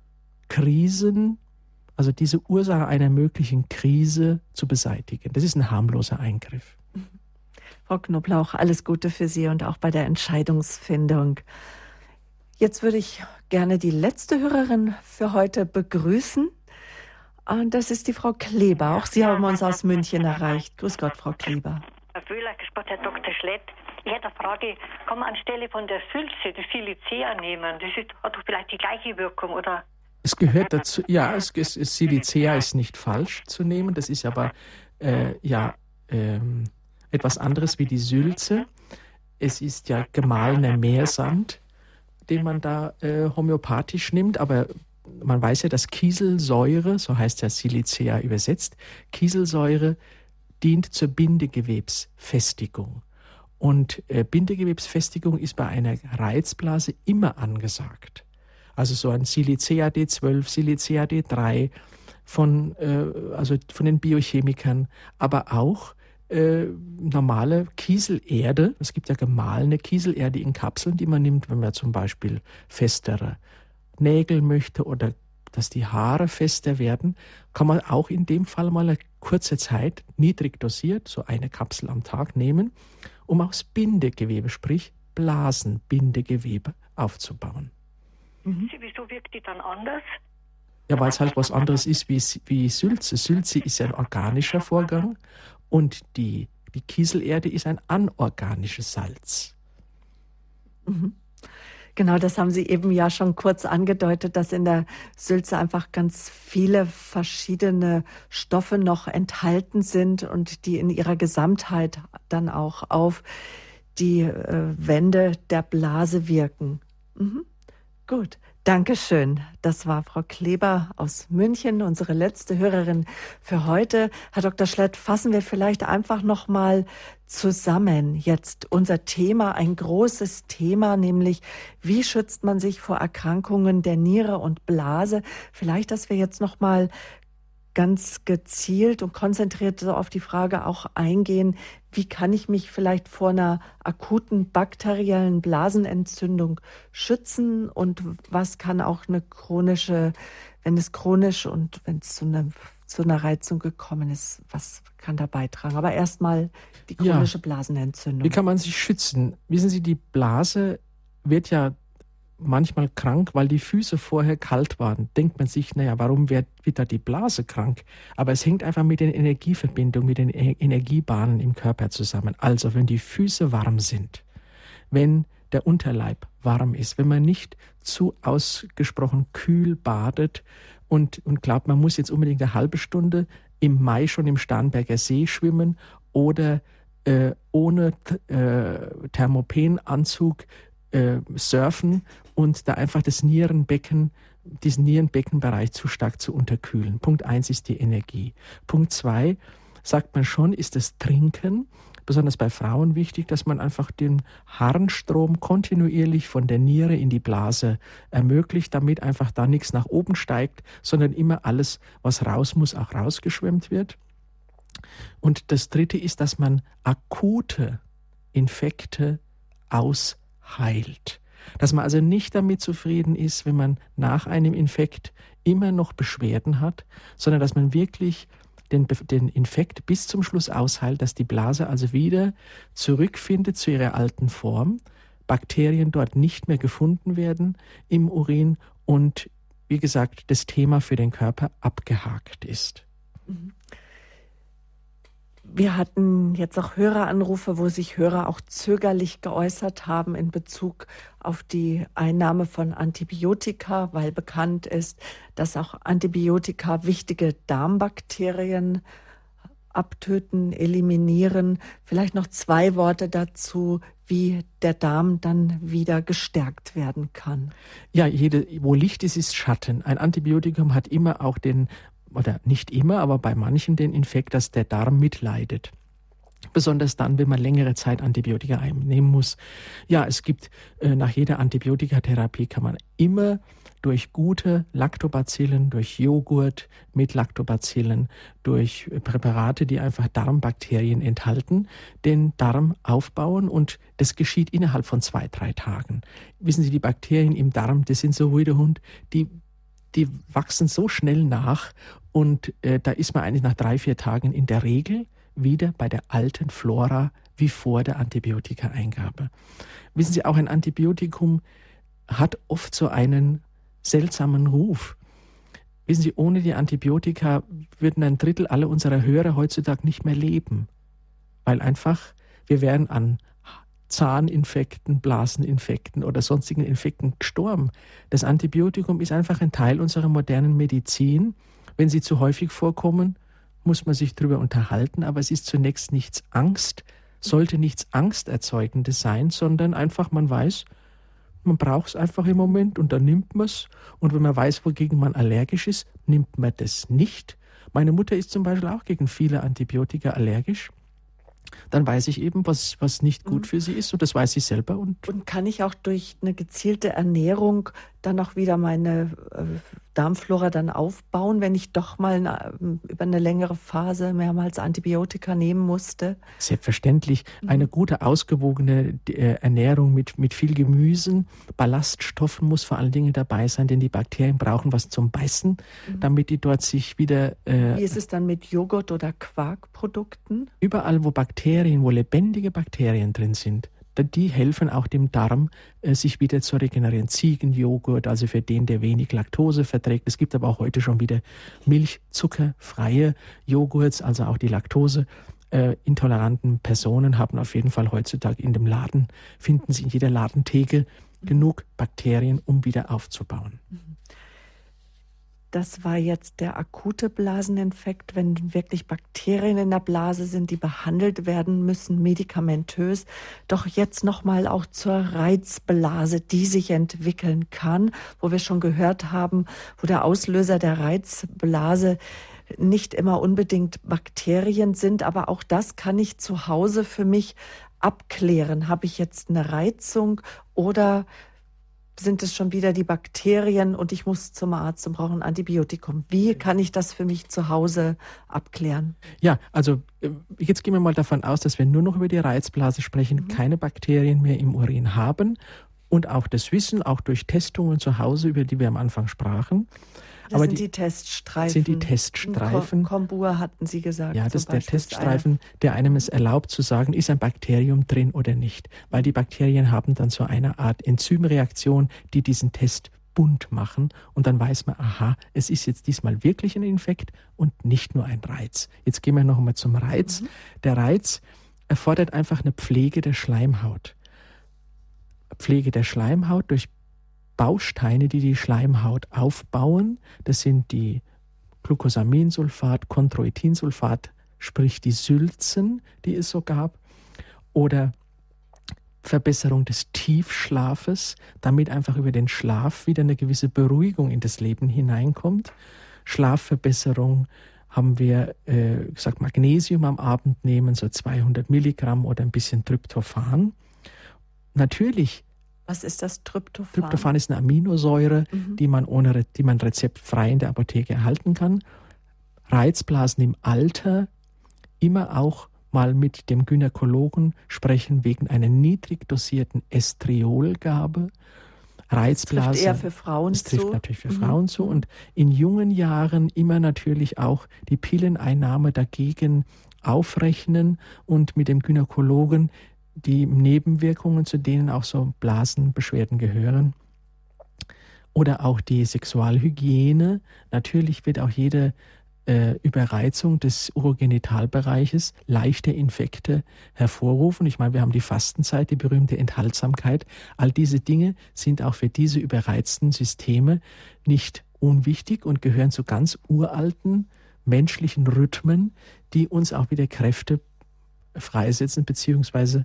Krisen, also diese Ursache einer möglichen Krise zu beseitigen. Das ist ein harmloser Eingriff. Frau Knoblauch, alles Gute für Sie und auch bei der Entscheidungsfindung. Jetzt würde ich gerne die letzte Hörerin für heute begrüßen. Und das ist die Frau Kleber. Auch Sie haben uns aus München erreicht. Grüß Gott, Frau Kleber. Herr Wöhler, grüß Gott, Herr Doktor Schlett. Ich hätte eine Frage, kann man anstelle von der Sülze die Silicea nehmen? Das ist, hat doch vielleicht die gleiche Wirkung, oder? Es gehört dazu, ja, es, es, es, Silicea ist nicht falsch zu nehmen. Das ist aber äh, ja ähm, etwas anderes wie die Sülze. Es ist ja gemahlener Meersand, den man da äh, homöopathisch nimmt, aber man weiß ja, dass Kieselsäure, so heißt ja Silicea übersetzt, Kieselsäure dient zur Bindegewebsfestigung. Und äh, Bindegewebsfestigung ist bei einer Reizblase immer angesagt. Also so ein Silicea D zwölf, Silicea D drei von, äh, also von den Biochemikern, aber auch äh, normale Kieselerde. Es gibt ja gemahlene Kieselerde in Kapseln, die man nimmt, wenn man zum Beispiel festere Nägel möchte oder dass die Haare fester werden, kann man auch in dem Fall mal eine kurze Zeit niedrig dosiert, so eine Kapsel am Tag nehmen, um aus Bindegewebe, sprich Blasenbindegewebe aufzubauen. Mhm. Wieso wirkt die dann anders? Ja, weil es halt was anderes ist wie, wie Sülze. Sülze ist ja ein organischer Vorgang und die, die Kieselerde ist ein anorganisches Salz. Mhm. Genau, das haben Sie eben ja schon kurz angedeutet, dass in der Sülze einfach ganz viele verschiedene Stoffe noch enthalten sind und die in ihrer Gesamtheit dann auch auf die äh, Wände der Blase wirken. Mhm. Gut, Dankeschön. Das war Frau Kleber aus München, unsere letzte Hörerin für heute. Herr Doktor Schlett, fassen wir vielleicht einfach noch mal zusammen jetzt unser Thema, ein großes Thema, nämlich wie schützt man sich vor Erkrankungen der Niere und Blase? Vielleicht, dass wir jetzt noch mal ganz gezielt und konzentriert so auf die Frage auch eingehen, wie kann ich mich vielleicht vor einer akuten bakteriellen Blasenentzündung schützen und was kann auch eine chronische, wenn es chronisch und wenn es zu einer, zu einer Reizung gekommen ist, was kann da beitragen? Aber erstmal die chronische ja. Blasenentzündung. Wie kann man sich schützen? Wissen Sie, die Blase wird ja manchmal krank, weil die Füße vorher kalt waren. Denkt man sich, naja, warum wird, wird da die Blase krank? Aber es hängt einfach mit den Energieverbindungen, mit den e- Energiebahnen im Körper zusammen. Also, wenn die Füße warm sind, wenn der Unterleib warm ist, wenn man nicht zu ausgesprochen kühl badet und, und glaubt, man muss jetzt unbedingt eine halbe Stunde im Mai schon im Starnberger See schwimmen oder äh, ohne äh, Thermopenanzug äh, surfen und da einfach das Nierenbecken, diesen Nierenbeckenbereich zu stark zu unterkühlen. Punkt eins ist die Energie. Punkt zwei, sagt man schon, ist das Trinken, besonders bei Frauen wichtig, dass man einfach den Harnstrom kontinuierlich von der Niere in die Blase ermöglicht, damit einfach da nichts nach oben steigt, sondern immer alles, was raus muss, auch rausgeschwemmt wird. Und das Dritte ist, dass man akute Infekte ausheilt. Dass man also nicht damit zufrieden ist, wenn man nach einem Infekt immer noch Beschwerden hat, sondern dass man wirklich den, den Infekt bis zum Schluss ausheilt, dass die Blase also wieder zurückfindet zu ihrer alten Form, Bakterien dort nicht mehr gefunden werden im Urin und, wie gesagt, das Thema für den Körper abgehakt ist. Mhm. Wir hatten jetzt auch Höreranrufe, wo sich Hörer auch zögerlich geäußert haben in Bezug auf die Einnahme von Antibiotika, weil bekannt ist, dass auch Antibiotika wichtige Darmbakterien abtöten, eliminieren. Vielleicht noch zwei Worte dazu, wie der Darm dann wieder gestärkt werden kann. Ja, jede, wo Licht ist, ist Schatten. Ein Antibiotikum hat immer auch den oder nicht immer, aber bei manchen den Infekt, dass der Darm mitleidet. Besonders dann, wenn man längere Zeit Antibiotika einnehmen muss. Ja, es gibt äh, nach jeder Antibiotikatherapie kann man immer durch gute Lactobacillen, durch Joghurt mit Lactobacillen, durch Präparate, die einfach Darmbakterien enthalten, den Darm aufbauen, und das geschieht innerhalb von zwei, drei Tagen. Wissen Sie, die Bakterien im Darm, das sind so wie der Hund, die, die wachsen so schnell nach, und äh, da ist man eigentlich nach drei, vier Tagen in der Regel wieder bei der alten Flora wie vor der Antibiotika-Eingabe. Wissen Sie, auch ein Antibiotikum hat oft so einen seltsamen Ruf. Wissen Sie, ohne die Antibiotika würden ein Drittel aller unserer Hörer heutzutage nicht mehr leben. Weil einfach, wir wären an Zahninfekten, Blaseninfekten oder sonstigen Infekten gestorben. Das Antibiotikum ist einfach ein Teil unserer modernen Medizin. Wenn sie zu häufig vorkommen, muss man sich darüber unterhalten, aber es ist zunächst nichts Angst, sollte nichts Angsterzeugendes sein, sondern einfach, man weiß, man braucht es einfach im Moment und dann nimmt man es. Und wenn man weiß, wogegen man allergisch ist, nimmt man das nicht. Meine Mutter ist zum Beispiel auch gegen viele Antibiotika allergisch. Dann weiß ich eben, was, was nicht gut für sie ist, und das weiß ich selber. Und, und kann ich auch durch eine gezielte Ernährung dann auch wieder meine äh, Darmflora dann aufbauen, wenn ich doch mal eine, über eine längere Phase mehrmals Antibiotika nehmen musste? Selbstverständlich. Mhm. Eine gute, ausgewogene äh, Ernährung mit, mit viel Gemüsen, Ballaststoffen muss vor allen Dingen dabei sein, denn die Bakterien brauchen was zum Beißen, mhm. damit die dort sich wieder... Äh, Wie ist es dann mit Joghurt oder Quarkprodukten? Überall, wo Bakterien, wo lebendige Bakterien drin sind, die helfen auch dem Darm, äh, sich wieder zu regenerieren. Ziegenjoghurt, also für den, der wenig Laktose verträgt. Es gibt aber auch heute schon wieder milchzuckerfreie Joghurts, also auch die laktoseintoleranten Personen haben auf jeden Fall heutzutage in dem Laden, finden sie in jeder Ladentheke genug Bakterien, um wieder aufzubauen. Das war jetzt der akute Blaseninfekt, wenn wirklich Bakterien in der Blase sind, die behandelt werden müssen, medikamentös. Doch jetzt nochmal auch zur Reizblase, die sich entwickeln kann, wo wir schon gehört haben, wo der Auslöser der Reizblase nicht immer unbedingt Bakterien sind, aber auch das kann ich zu Hause für mich abklären. Habe ich jetzt eine Reizung oder sind es schon wieder die Bakterien und ich muss zum Arzt und brauche ein Antibiotikum? Wie kann ich das für mich zu Hause abklären? Ja, also jetzt gehen wir mal davon aus, dass wir nur noch über die Reizblase sprechen, mhm. keine Bakterien mehr im Urin haben und auch das Wissen, auch durch Testungen zu Hause, über die wir am Anfang sprachen. Das Aber sind die, die Teststreifen. sind die Teststreifen. Kombur hatten Sie gesagt. Ja, das ist der Teststreifen, der einem es erlaubt zu sagen, ist ein Bakterium drin oder nicht. Weil die Bakterien haben dann so eine Art Enzymreaktion, die diesen Test bunt machen. Und dann weiß man, aha, es ist jetzt diesmal wirklich ein Infekt und nicht nur ein Reiz. Jetzt gehen wir noch einmal zum Reiz. Mhm. Der Reiz erfordert einfach eine Pflege der Schleimhaut. Pflege der Schleimhaut durch Bausteine, die die Schleimhaut aufbauen. Das sind die Glucosaminsulfat, Chondroitinsulfat, sprich die Sülzen, die es so gab, oder Verbesserung des Tiefschlafes, damit einfach über den Schlaf wieder eine gewisse Beruhigung in das Leben hineinkommt. Schlafverbesserung haben wir äh, gesagt, Magnesium am Abend nehmen, so zweihundert Milligramm oder ein bisschen Tryptophan. Natürlich. Was ist das Tryptophan? Tryptophan ist eine Aminosäure, mhm. die man ohne, die man rezeptfrei in der Apotheke erhalten kann. Reizblasen im Alter immer auch mal mit dem Gynäkologen sprechen wegen einer niedrig dosierten Estriolgabe. Reizblase. Das trifft eher für Frauen das zu. Das trifft natürlich für mhm. Frauen zu. Mhm. Und in jungen Jahren immer natürlich auch die Pilleneinnahme dagegen aufrechnen und mit dem Gynäkologen die Nebenwirkungen, zu denen auch so Blasenbeschwerden gehören. Oder auch die Sexualhygiene. Natürlich wird auch jede äh, Überreizung des Urogenitalbereiches leichte Infekte hervorrufen. Ich meine, wir haben die Fastenzeit, die berühmte Enthaltsamkeit. All diese Dinge sind auch für diese überreizten Systeme nicht unwichtig und gehören zu ganz uralten menschlichen Rhythmen, die uns auch wieder Kräfte freisetzen, beziehungsweise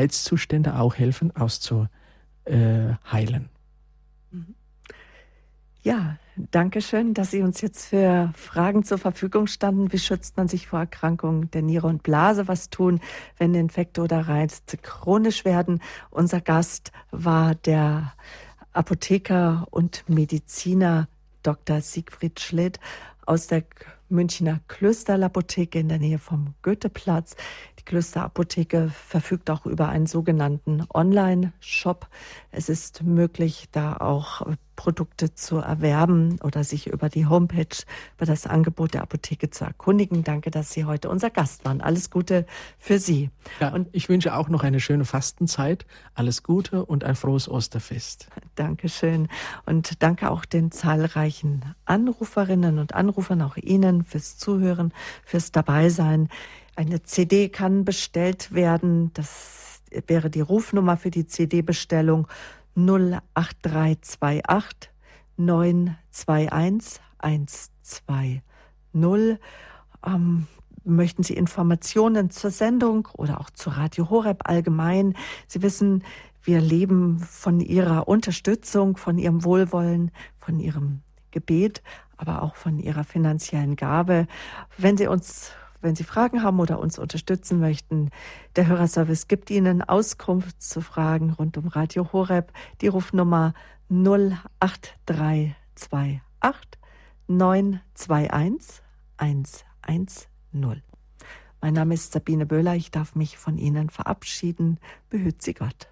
Reizzustände auch helfen auszuheilen. Ja, danke schön, dass Sie uns jetzt für Fragen zur Verfügung standen. Wie schützt man sich vor Erkrankungen der Niere und Blase? Was tun, wenn Infekte oder Reize chronisch werden? Unser Gast war der Apotheker und Mediziner Doktor Siegfried Schlitt aus der Münchner Klösterlapotheke in der Nähe vom Goetheplatz. Die Klösterapotheke verfügt auch über einen sogenannten Online-Shop. Es ist möglich, da auch Produkte zu erwerben oder sich über die Homepage, über das Angebot der Apotheke zu erkundigen. Danke, dass Sie heute unser Gast waren. Alles Gute für Sie. Ja, und ich wünsche auch noch eine schöne Fastenzeit. Alles Gute und ein frohes Osterfest. Dankeschön. Und danke auch den zahlreichen Anruferinnen und Anrufern, auch Ihnen fürs Zuhören, fürs Dabeisein. Eine C D kann bestellt werden. Das wäre die Rufnummer für die C D-Bestellung null acht drei zwei acht neun zwei eins eins zwei null. Ähm, möchten Sie Informationen zur Sendung oder auch zu Radio Horeb allgemein? Sie wissen, wir leben von Ihrer Unterstützung, von Ihrem Wohlwollen, von Ihrem Gebet, aber auch von Ihrer finanziellen Gabe. Wenn Sie uns Wenn Sie Fragen haben oder uns unterstützen möchten, der Hörerservice gibt Ihnen Auskunft zu Fragen rund um Radio Horeb. Die Rufnummer null acht drei zwei acht neun zwei eins eins eins null. Mein Name ist Sabine Böhler. Ich darf mich von Ihnen verabschieden. Behüt Sie Gott.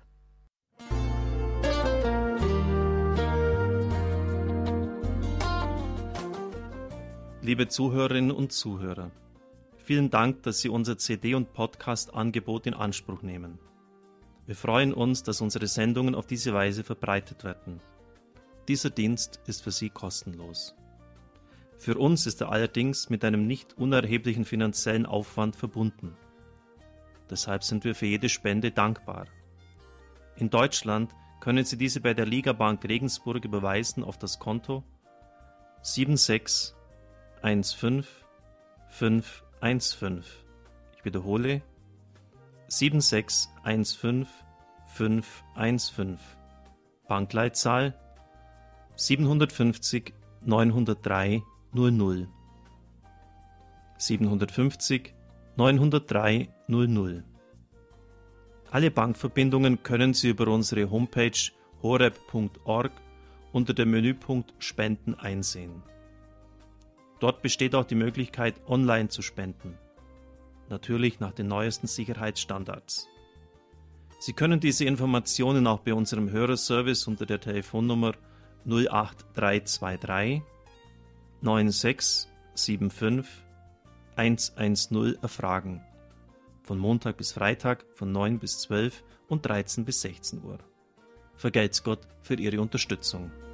Liebe Zuhörerinnen und Zuhörer, vielen Dank, dass Sie unser C D- und Podcast-Angebot in Anspruch nehmen. Wir freuen uns, dass unsere Sendungen auf diese Weise verbreitet werden. Dieser Dienst ist für Sie kostenlos. Für uns ist er allerdings mit einem nicht unerheblichen finanziellen Aufwand verbunden. Deshalb sind wir für jede Spende dankbar. In Deutschland können Sie diese bei der Ligabank Regensburg überweisen auf das Konto sieben sechs eins fünf fünf eins fünf. Ich wiederhole sieben sechs eins fünf fünf eins fünf. Bankleitzahl siebenhundertfünfzig neunhundertdrei null null. siebenhundertfünfzig neunhundertdrei null null. Alle Bankverbindungen können Sie über unsere Homepage horeb punkt org unter dem Menüpunkt Spenden einsehen. Dort besteht auch die Möglichkeit, online zu spenden. Natürlich nach den neuesten Sicherheitsstandards. Sie können diese Informationen auch bei unserem Hörerservice unter der Telefonnummer null acht drei zwei drei neun sechs sieben fünf eins eins null erfragen. Von Montag bis Freitag von neun bis zwölf und dreizehn bis sechzehn Uhr. Vergelt's Gott für Ihre Unterstützung.